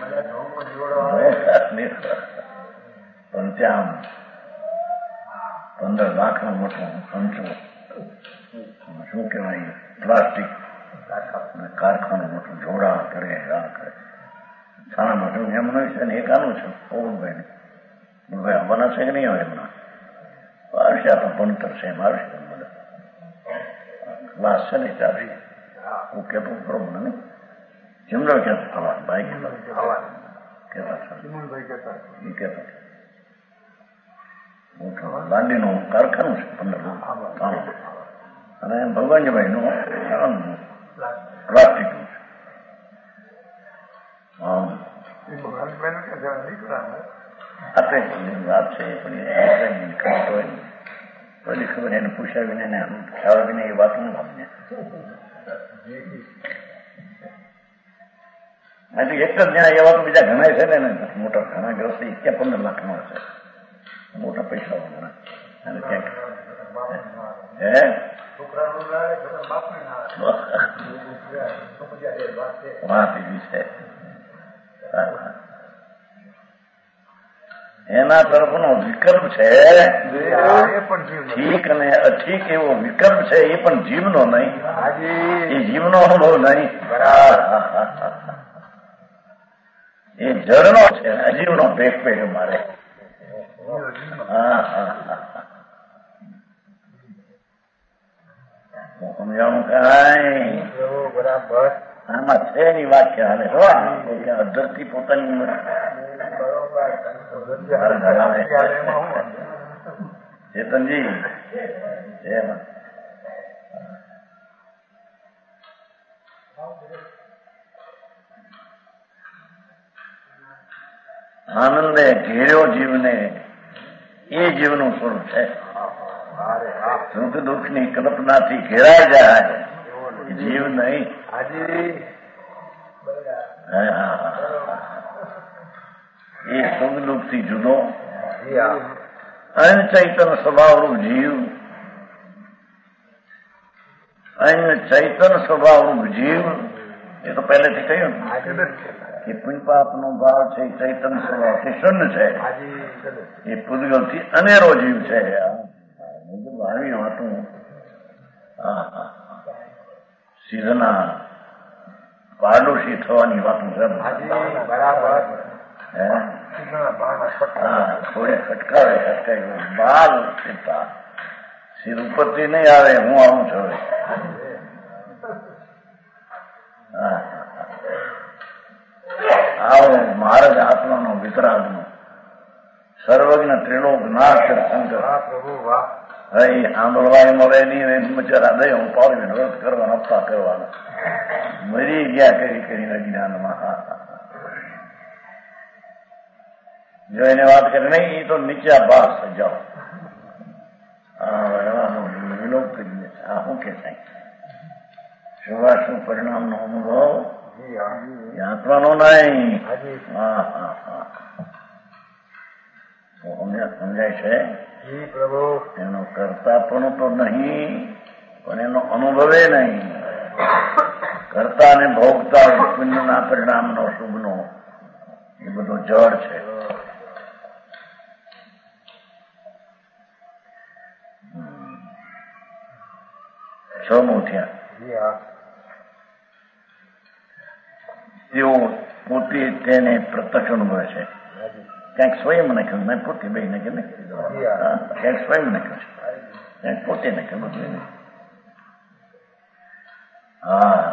A: પણ ત્યાં 15 લાખનું મોટું સંચો શું કહેવાય પ્લાસ્ટિક કારખાનું મોટું જોડાણ કરે છાણામાં શું એમ નહીં છે ને એક આનું છે પવનભાઈ આવવાના છે કે નહીં આવે હમણાં આવશે. આપણું ભણતર છે એમ આવશે બધા ક્લાસ છે ને ચાલશે. હું કહેતો કરો મને નહીં ચિમરો કહેતો થવા ભાઈ કહેતા લાંડીનું કારખાનું છે 15 અને ભગવાનજીભાઈનું પ્લાસ્ટિકનું છે. વાત છે પણ બધી ખબર એને પૂછ્યા વિના એને ખ્યાલ વિના એ વાત ન અમને એક જ જણા એવા તો બીજા ઘણા છે ને મોટા ઘણા ગ્રસ્ત 15 લાખનો હશે. મોટા પૈસા ઘણા અને ક્યાંક હે વાત એવી છે. એના તરફનો વિકલ્પ છે ઠીક અને અઠીક એવો વિકલ્પ છે. એ પણ જીવનો નહીં, એ જીવનો અનુભવ નહીં, એ જળનો છે. અજીવનો ભેગ પેડ્યો મારે. હા હા સમજાણું કાંઈ
B: બરાબર.
A: આમાં છે એની વાક્ય હાલે અધરથી પોતાની ચેતનજી એમાં આનંદે ઘેર્યો જીવને એ જીવનું સ્વરૂપ છે. સુખ દુઃખની કલ્પનાથી ઘેરાઈ જાય જીવ નહીં. એ સુખ દુઃખથી જુદો અનચૈતન સ્વભાવરૂપ જીવ, અનચૈતન સ્વભાવરૂપ જીવ. એ તો પહેલેથી કહ્યું કે પુણ્યપાપનો ભાવ છે ચૈતન્ય સ્વભાવથી શૂન્ય છે. એ પૂદગલથી અનેરો જીવ છે. આવી વાતું સિદ્ધના પાડોશી થવાની વાતું છે. થોડી ખટકાવે બાલ પિતા સિર ઉપરથી નહીં આવે, હું આવું છું. આવો મહારાજ આત્માનો વિતરાગનો સર્વજ્ઞ ત્રિલોકનાથ શંકર હઈ આંદોલવાય મળે નહીં. બચારા દય હું પાડવીને વ્રત કરવાના, હપ્તા કરવાના, મરી ગયા કરી કરીને અજ્ઞાનમાં. જો એને વાત કરે નહીં એ તો નીચા ભાસ જાઓ એવાનો વિલોપ કરી દે. આ શું કે સાહેબ શુભાશુભ પરિણામનો અનુભવ આત્માનો નહીં. હા હા હા સમજાય છે. એનો કરતા પણ તો નહીં પણ એનો અનુભવે નહીં. કરતા ને ભોગતા પુણ્યના પરિણામનો શુભનો એ બધો જળ છે. છમું થયા તેઓ પોતે તેને પ્રત્યક્ષ અનુભવે છે. ક્યાંક સ્વયં નાખ્યું મેં પોતે બે નાખ્યું ને ક્યાંક સ્વયં નાખ્યું છે ક્યાંક પોતે નાખ્યું બધું. હા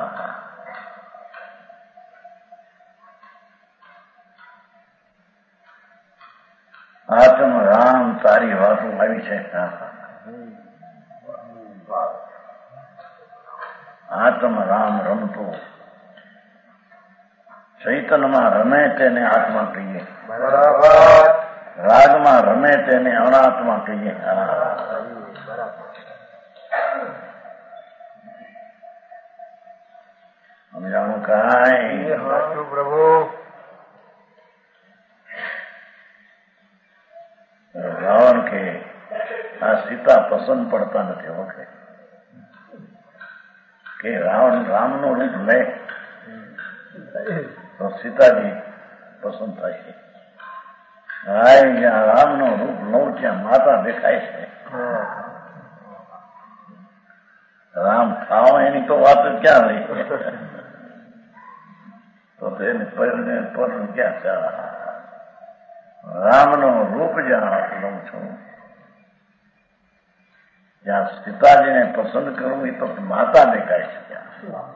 A: આત્મ રામ તારી વાતો આવી છે. આત્મ રામ રમતો ચૈતનમાં રમે તેને આત્મા કહીએ. રાગમાં રમે તેને અનાત્મા કહીએ. સમજાણું કાંઈ
B: પ્રભુ
A: રાવણ કે આ સીતા પસંદ પડતા નથી. ઓકે કે રાવણ રામનો રૂપ લે તો સીતાજી પસંદ થાય છે. જ્યાં રામનો રૂપ લઉં ત્યાં માતા દેખાય છે. રામ થાવ એની તો વાત ક્યાં રહી તો તેને પર ક્યાં છે. રામનો રૂપ જ્યાં લઉં છું જ્યાં સીતાજીને પસંદ કરવું એ તો માતા દેખાય છે ત્યાં.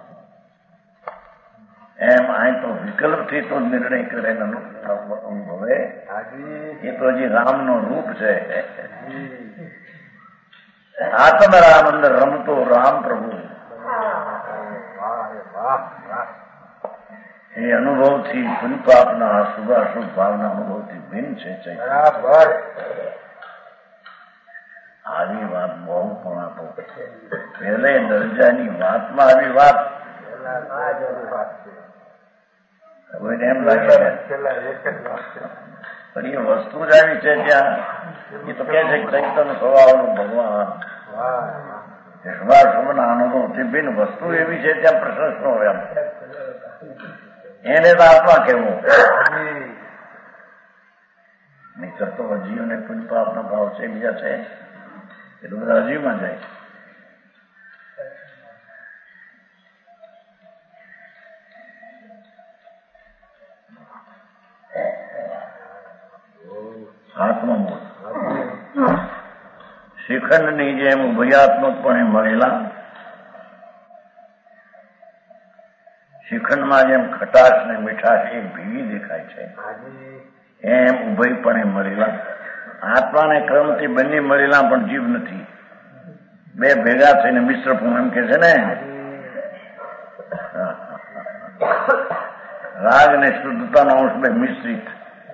A: એમ અહીં તો વિકલ્પથી તો નિર્ણય કરે અનુભવે એ તો હજી રામનો રૂપ છે. આત્મ રામ અંદર રમતો રામ પ્રભુ એ અનુભવથી પુનપાપના શુભાશુભ ભાવના અનુભવથી ભિન્ન છે. આવી વાત બહુ પણ આપો પહેલે દરજાની વાતમાં આવી વાત કોઈને એમ લાગે પણ એ વસ્તુ જ આવી છે ત્યાં. એ તો કે છે ચૈતન્ય સ્વભાવનું ભગવાન શુભાશુભના અનુભવથી ભિન્ન વસ્તુ એવી છે ત્યાં પ્રશંસનો હોય. એને તો આત્મા કહેવું નહીં કરતો અજીવને પુનપાપના ભાવ છે બીજા છે એટલે બધા અજીવમાં જાય છે. આત્મબોધ શ્રીખંડની જેમ ઉભયાત્મકપણે મળેલા શ્રીખંડમાં જેમ ખટાશ ને મીઠાશ એ ભેગી દેખાય છે એમ ઉભયપણે મળેલા આત્માને ક્રમથી બંને મળેલા પણ જીવ નથી. બે ભેગા થઈને મિશ્ર એમ કે છે ને રાગ ને શુદ્ધતાનો અંશ બે મિશ્રિત.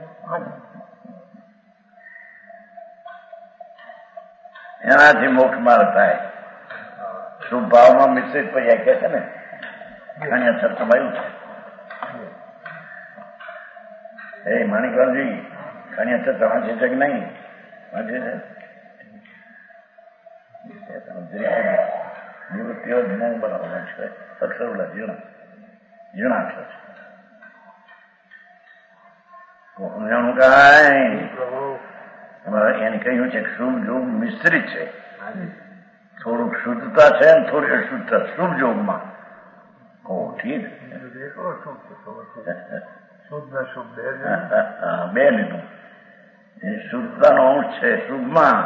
A: એનાથી મોક્ષ માર્ગ થાય. શુભ ભાવમાં મિશ્રિત પછી કે છે ને ઘણી ચર્ચામાં એ માણિકવાલજી ઘણી ચર્ચા વાંચે છે કે નહીં વાંચે છે? નિવૃત્તિઓ જ્ઞાન બરાબર છે. અક્ષરલા ઝીણા અક્ષર છે. જાણું કાંઈ એને કહ્યું છે કે શુભ જોગ મિશ્રિત છે. થોડુંક શુદ્ધતા છે ને થોડી અશુદ્ધતા શુભ જોગમાં. ઓ ઠીક બે લીધું. એ શુદ્ધતાનો અંશ છે શુભમાં.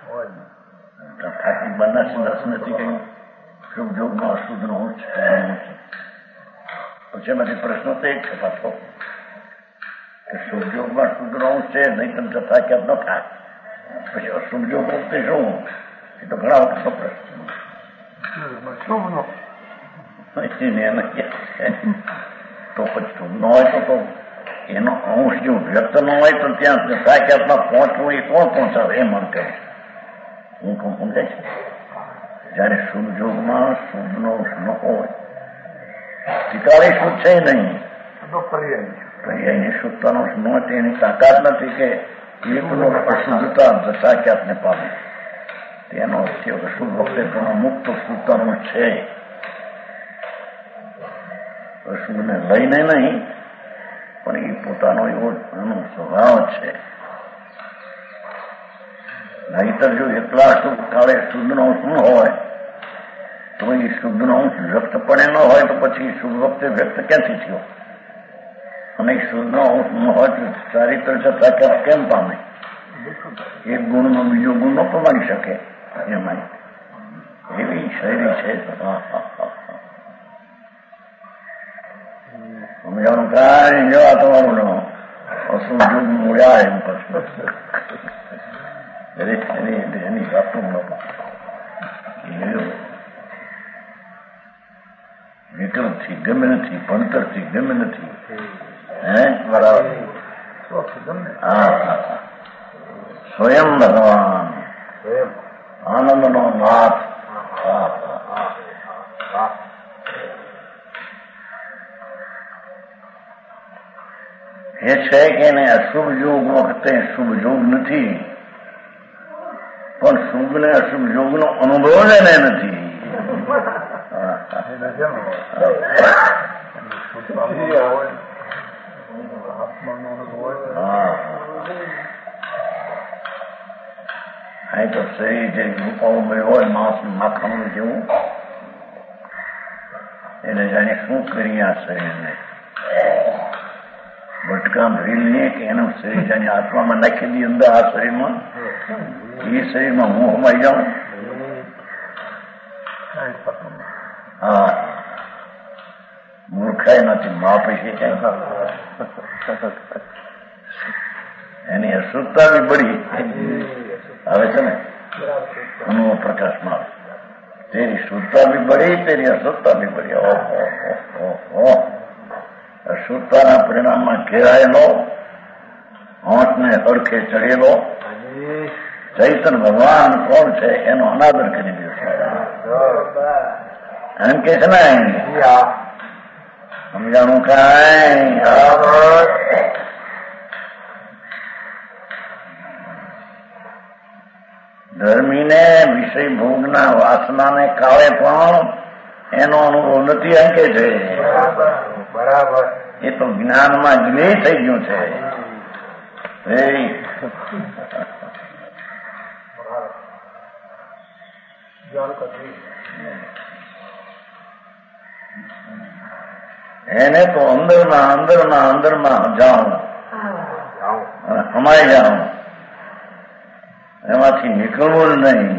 A: થાકી બનાસ નથી કહ્યું શુભ જોગમાં અશુદ્ધ નો અંશ છે. પછી એમાંથી પ્રશ્ન તો એક છે પાછો કે શુભ જોગમાં શુદ્ધ નો અંશ છે નહીં તમે તથા ક્યાં ન થાય પછી અશુભ જોગ વખતે શું એ તો ઘણા વખતનો પ્રશ્ન શુભનો તો પછી શુભ ન હોય તો એનો અંશ જો વ્યક્ત ન હોય તો ત્યાં સાક્ષાતમાં પહોંચવું એ કોણ પહોંચાવે એ મને કહે હું કોણ સમજાય છે. જયારે શુભ યોગમાં શુભનો અંશ ન હોય ટીકાળી શુદ્ધ છે નહીં, પર્યાયની શુદ્ધતાનો અંશ ન હોય એની તાકાત નથી કે એકનો અશુદ્ધતા સાક્ષાતને પામે. તેનો અર્થ થયો કે શુભ વખતે પણ મુક્ત શુદ્ધતાનો છે, અશુભને લઈને નહીં પણ એ પોતાનો એવો એનો સ્વભાવ છે. નહીતર જો એકલા શુભ કાળે શુદ્ધનો અંશ ન હોય તો એ શુદ્ધનો અંશ વ્યક્તપણે ન હોય તો પછી શુભ વખતે વ્યક્ત ક્યાંથી થયો? અને શુદ્ધનો અંશ ન હોય તો ચારિત્ર જતા કેમ પામે? એક ગુણનો બીજો ગુણ ન પ્રમાણી શકે. એમાં એવી શૈલી છે. સમજાવવાનું કાંઈ જવા તમારું અશુભ યુગ મૂળ્યા એમ પછી એની વાતો વિકલ્પથી ગમે નથી, ભણતરથી ગમે નથી. હે બરાબર. હા, સ્વયં ભગવાન આનંદનો નાથ. એ છે કે એને અશુભ યોગ વખતે શુભ યોગ નથી, પણ શુભ ને અશુભ યોગનો અનુભવ જ એને નથી. અહીં તો શરીર જે રૂપાઓ હોય માસ માખણ જેવું એને જાણે શું કરી આ શરીરને બટકા ભરીને કે એનું શરીર જાણે આત્મામાં નાખી દી અંદર આ શરીરમાં, એ શરીરમાં હું હમાઈ જાઉં. હા, મૂર્ખાઈ નથી માપે છે એની અશુદ્ધતા બી બળી આવે છે ને અનુભવ પ્રકાશમાં આવે. તેરી શુદ્ધતા બી બળી, તેરી અશુદ્ધતા બી બળી. અશુદ્ધતાના પરિણામમાં ઘેરાયેલો હોંઠને હડખે ચડેલો ચૈતન્ય ભગવાન કોણ છે એનો અનાદર કરી દો એમ કે છે ને. સમજાણું કાંઈ? ધર્મીને વિષય ભોગના વાસનાને કાળે પણ એનો અનુભવ નથી એમ કે છે. બરાબર. એ તો જ્ઞાનમાં જ્ઞેય થઈ ગયું છે. એને તો અંદરમાં જાઉં હમાઈ જાઉં, એમાંથી નીકળવું જ નહીં.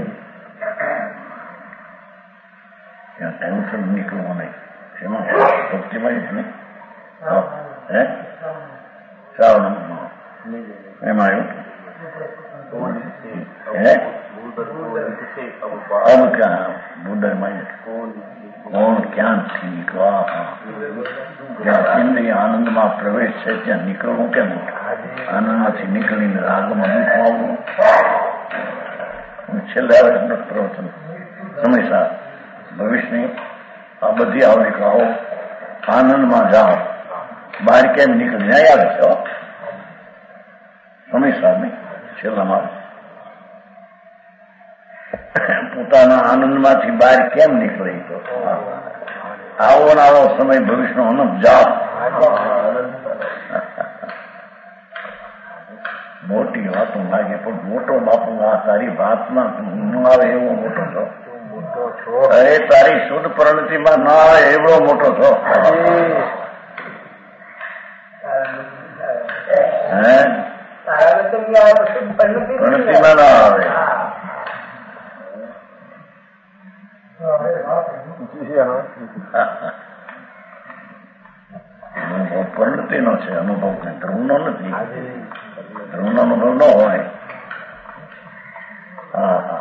A: ત્યાં ટેન્શન નીકળવું નહીં. એમાં ભક્તિમાં નહીં. હે શ્રાવણ એમાં આવ્યું હે अब क्या बुद्धर माइंड कौन ક્યાંથી નીકળવા? જ્યાં ઇન્દ્રિય આનંદમાં પ્રવેશ છે ત્યાં નીકળવું કેમ? આનંદમાંથી નીકળીને રાગમાં મૂકવાનું. છેલ્લે આવે પ્રવચન હંમેશા ભવિષ્યની આ બધી આવલિકાઓ આનંદમાં જાઓ, બહાર કેમ નીકળી જાય આવે છે હંમેશા નહીં. છેલ્લામાં પોતાના આનંદમાંથી બહાર કેમ નીકળી? તો આવો ને આવો સમય ભવિષ્યનો અનંત જાપ. મોટી વાતો લાગે પણ મોટો બાપુ આ તારી વાતમાં ન આવે એવો મોટો છો. અરે તારી શુદ્ધ પ્રણતિમાં ના આવે એવડો મોટો છો. પ્રણતિમાં ના આવે. અનુભવ પ્રવૃત્તિનો છે, અનુભવ ધ્રુવનો નથી. ધ્રુવનો અનુભવ ન હોય. હા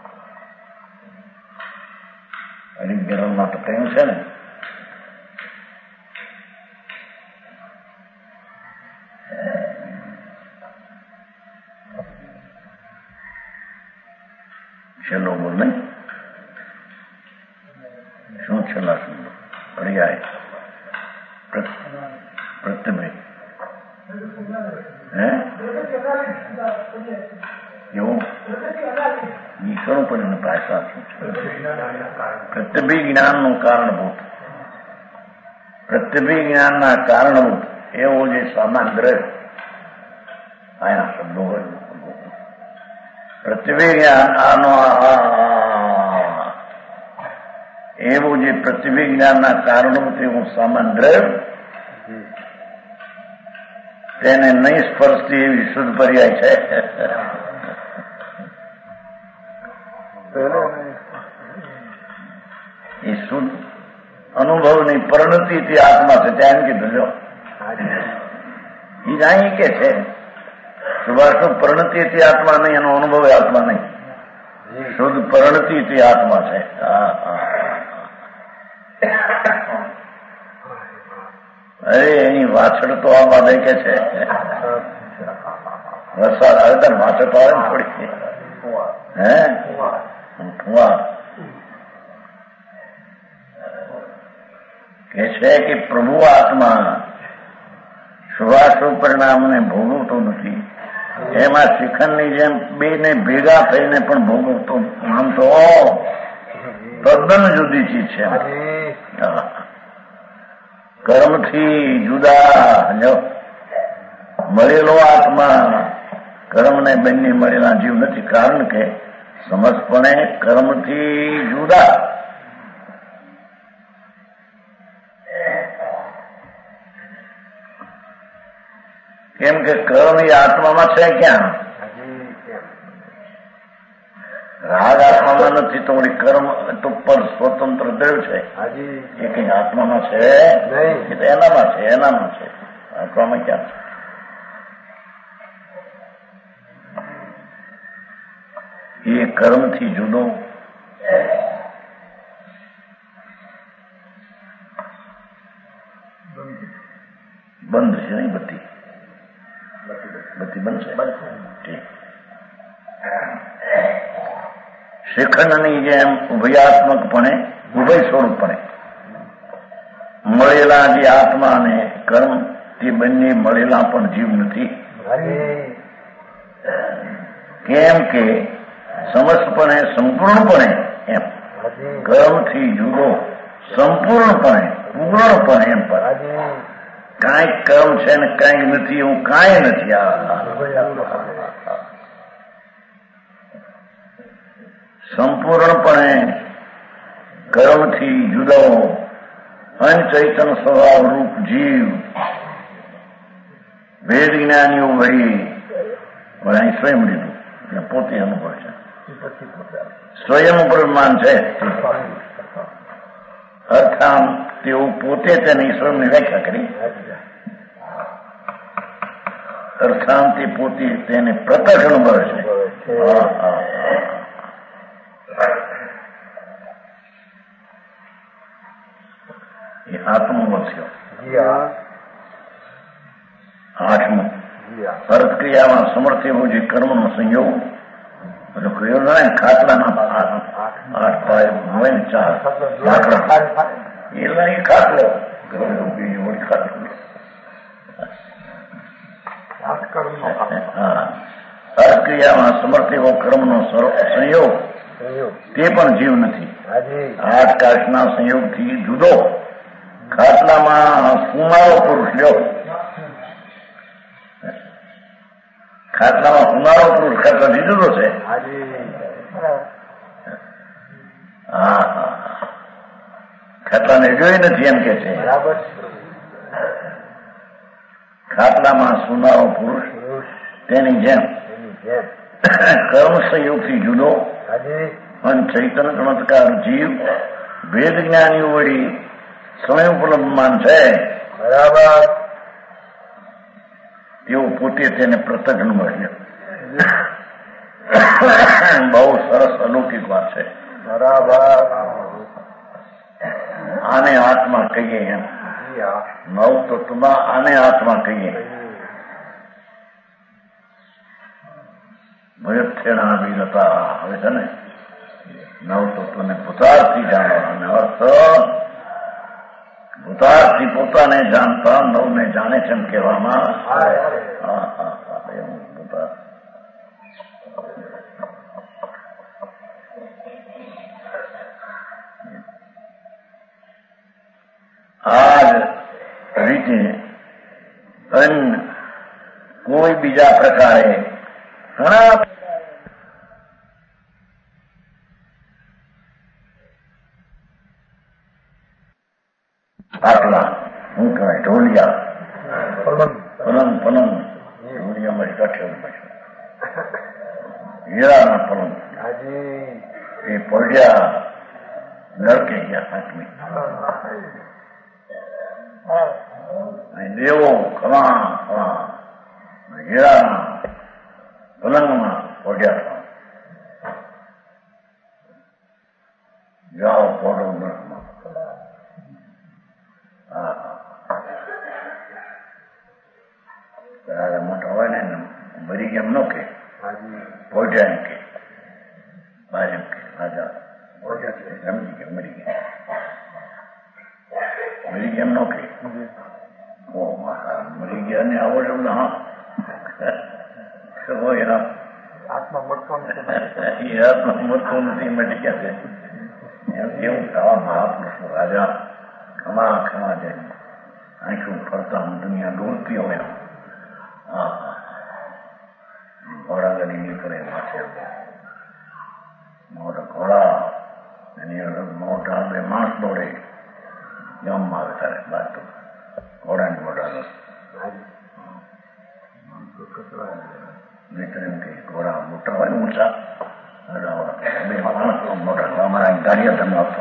A: હરિગરલમાં તો કહ્યું છે ને નહીં? શું છેલ્લા શબ્દો પર્યાય પ્રત્યભેદ એવું ઈશ્વરો પણ ભાષા શું છે? પ્રત્યભી જ્ઞાનનું કારણભૂત, પ્રત્યભી જ્ઞાનના કારણભૂત એવો જે સામાન દ્રવ્ય આના શબ્દો હોય પ્રત્યભી જ્ઞાન આનો એવું જે પ્રત્યભી જ્ઞાનના કારણભૂત એવું સામાન દ્રવ્ય તેને નહીં સ્પર્શતી એવી શુદ્ધ પર્યાય છે. એ શુદ્ધ અનુભવની પરિણતિ તે આત્મા છે. ત્યાં એમ કીધું જો એ જાણી કે છે શુભાશુભ પરિણતિ તે આત્મા નહીં, એનો અનુભવ આત્મા નહીં. શુદ્ધ પરિણતિ તે આત્મા છે. અરે એની વાછડ તો આ બાદ કે છે વરસાદ આવે તો વાછડ તો આવે ને થોડી કે છે કે પ્રભુ આત્મા શુભાશુભ પરિણામને ભોગવતો નથી. એમાં શિખંડની જેમ બે ને ભેગા થઈને પણ ભોગવતો આમ તો તદ્દન જુદી ચીજ છે. કર્મથી જુદા મળેલો આત્મા કર્મને બંને મળેલા જીવ નથી. કારણ કે સમજપણે કર્મથી જુદા કેમ કે કર્મ એ આત્મામાં છે ક્યાં? રાગ આત્મામાં નથી તો વળી કર્મ તો પર સ્વતંત્ર દ્રવ્ય છે એ કઈ આત્મામાં છે એ તો એનામાં છે, એનામાં છે. આત્મામાં ક્યાં છે? એ કર્મથી જુદો બંધ છે નહીં. બધી બનશે. શિખંડની જેમ ઉભયાત્મકપણે ઉભય સ્વરૂપપણે મળેલા જે આત્મા અને કર્મ તે બંને મળેલા પણ જીવ નથી. કેમ કે સમસ્તપણે સંપૂર્ણપણે એમ કર્મથી જુદો સંપૂર્ણપણે પૂર્ણપણે એમ પર કાંઈક કર્મ છે ને કાંઈક નથી એવું કાંઈ નથી. સંપૂર્ણપણે કર્મથી જુદો અનચૈતન સ્વભાવ રૂપ જીવ વેદ જ્ઞાનીઓ વળી અહીં સ્વયં લીધું એટલે પોતે અનુભવ છે. સ્વયં પ્રમાણ છે. અર્થામ તેઓ પોતે તેને ઈશ્વરની વ્યાખ્યા કરી. અર્થામ તે પોતે તેને પ્રત્યક્ષ અનુભવે છે. એ આત્મો વસ્યો. 8મું અર્થક્રિયામાં સમર્થ એવો જે કર્મનો સંયોગ બધો કયો ને ખાટલાના 8 પાય હોય ને 4 લાકડા એટલે એ ખાટલો અર્થક્રિયામાં સમર્થ એવો કર્મનો સંયોગ તે પણ જીવ નથી. 8 કાશના સંયોગથી જુદો ખાટલામાં સુમારો પુરુષ લ્યો. ખાટલામાં સુમારો પુરુષ ખાટલાથી જુદો છે. ખાટલાને જોઈ નથી એમ કે છે. ખાટલામાં સુનારો પુરુષ તેની જેમ કર્મ સંયોગથી જુદો અને ચૈતન્ય ચમત્કાર જીવ ભેદ જ્ઞાનીઓ વળી સ્વયં ઉપલબ્ધમાન છે. બરાબર. તેઓ પોતે તેને પ્રત્યક્ષ મળે. બહુ સરસ અલૌકિક વાત છે. બરાબર. આને આત્મા કહીએ એમ. નવ તત્વમાં આને આત્મા કહીએ. ભયક્ષેણા વિરતા હવે છે ને નવ તત્વને ભૂતાર્થી જાણવાનો અર્થ ભૂતાર્થી પોતાને જાણતા નવને જાણે છે એમ કહેવામાં એવું ભૂતાર્થ. આ જ રીતે કોઈ બીજા પ્રકારે ઘણા આટલા શું કહેવાય ઢોલિયા પલંગ ઢોલિયા મારી કાઠે હીરાના પલંગ એ પડ્યા નરકે ગયા સાચમી દેવો ઘણા હીરાના પલંગમાં પડ્યા જાઓ પોડો નરકમાં. મોટા હોય ને મરી ગયા એમ ન કે પોઢ્યા એમ કે બહાર એમ કે રાજા સમજી ગયા મરી ગયા એમ ન કે મરી ગયા ને આવો શબ્દ આત્મા મળતો નથી મટી ગયા છે એમ કેવું આવા મહાપુરુષો રાજા ખમા જાય આંખું ફરતા દુનિયા ડોલતી હોય ઘોડા ગડી નીકળે માથે મોટા ઘોડા એની મોટા બે માણસ દોડે ગામમાં આવે ત્યારે બાદ ઘોડાની મોટા મિત્ર એમ કે ઘોડા મોટા હોય ને ઊંચા બે માણસ મોટા અમારા ગાડીયા તમે આપતો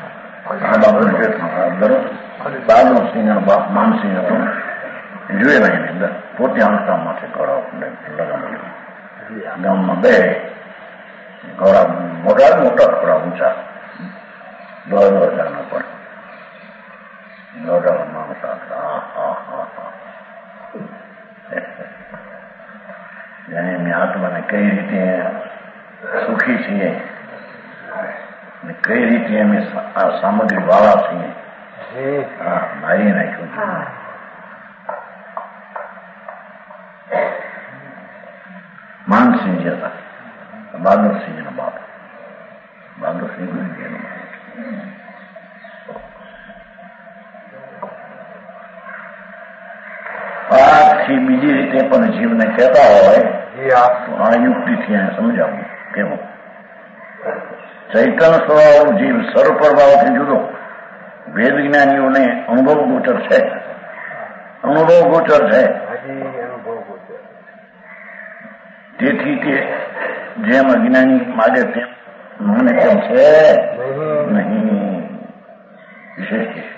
A: બાદનો સિંહ બાપ માનસિંહ હતો જોયેલા એની અંદર પોતે આંકતા માથે ઘોડા લગાવેલું ગામમાં બે ઘોડા મોટા ઘોડા ઊંચા 10,000 પર 10,000 માણસ જેને એમની આત્માને કઈ રીતે સુખી છીએ કઈ રીતે અમે આ સામગ્રી વાળા છીએ મારી નાખ્યું છે. માનસિંહ હતા બહાદુરસિંહ બાપ બહાદુરસિંહ આથી બીજી રીતે પણ જીવને કહેતા હોય તો આ યુક્તિથી સમજાવું કેવું ચૈતન્ય સ્વભાવ જીવ સર્વપ્રભાવથી જુદો વેદ જ્ઞાનીઓને અનુભવ ગોચર છે તેથી તે જેમ અજ્ઞાની માગે તેમ મને કેમ છે નહીં વિશેષ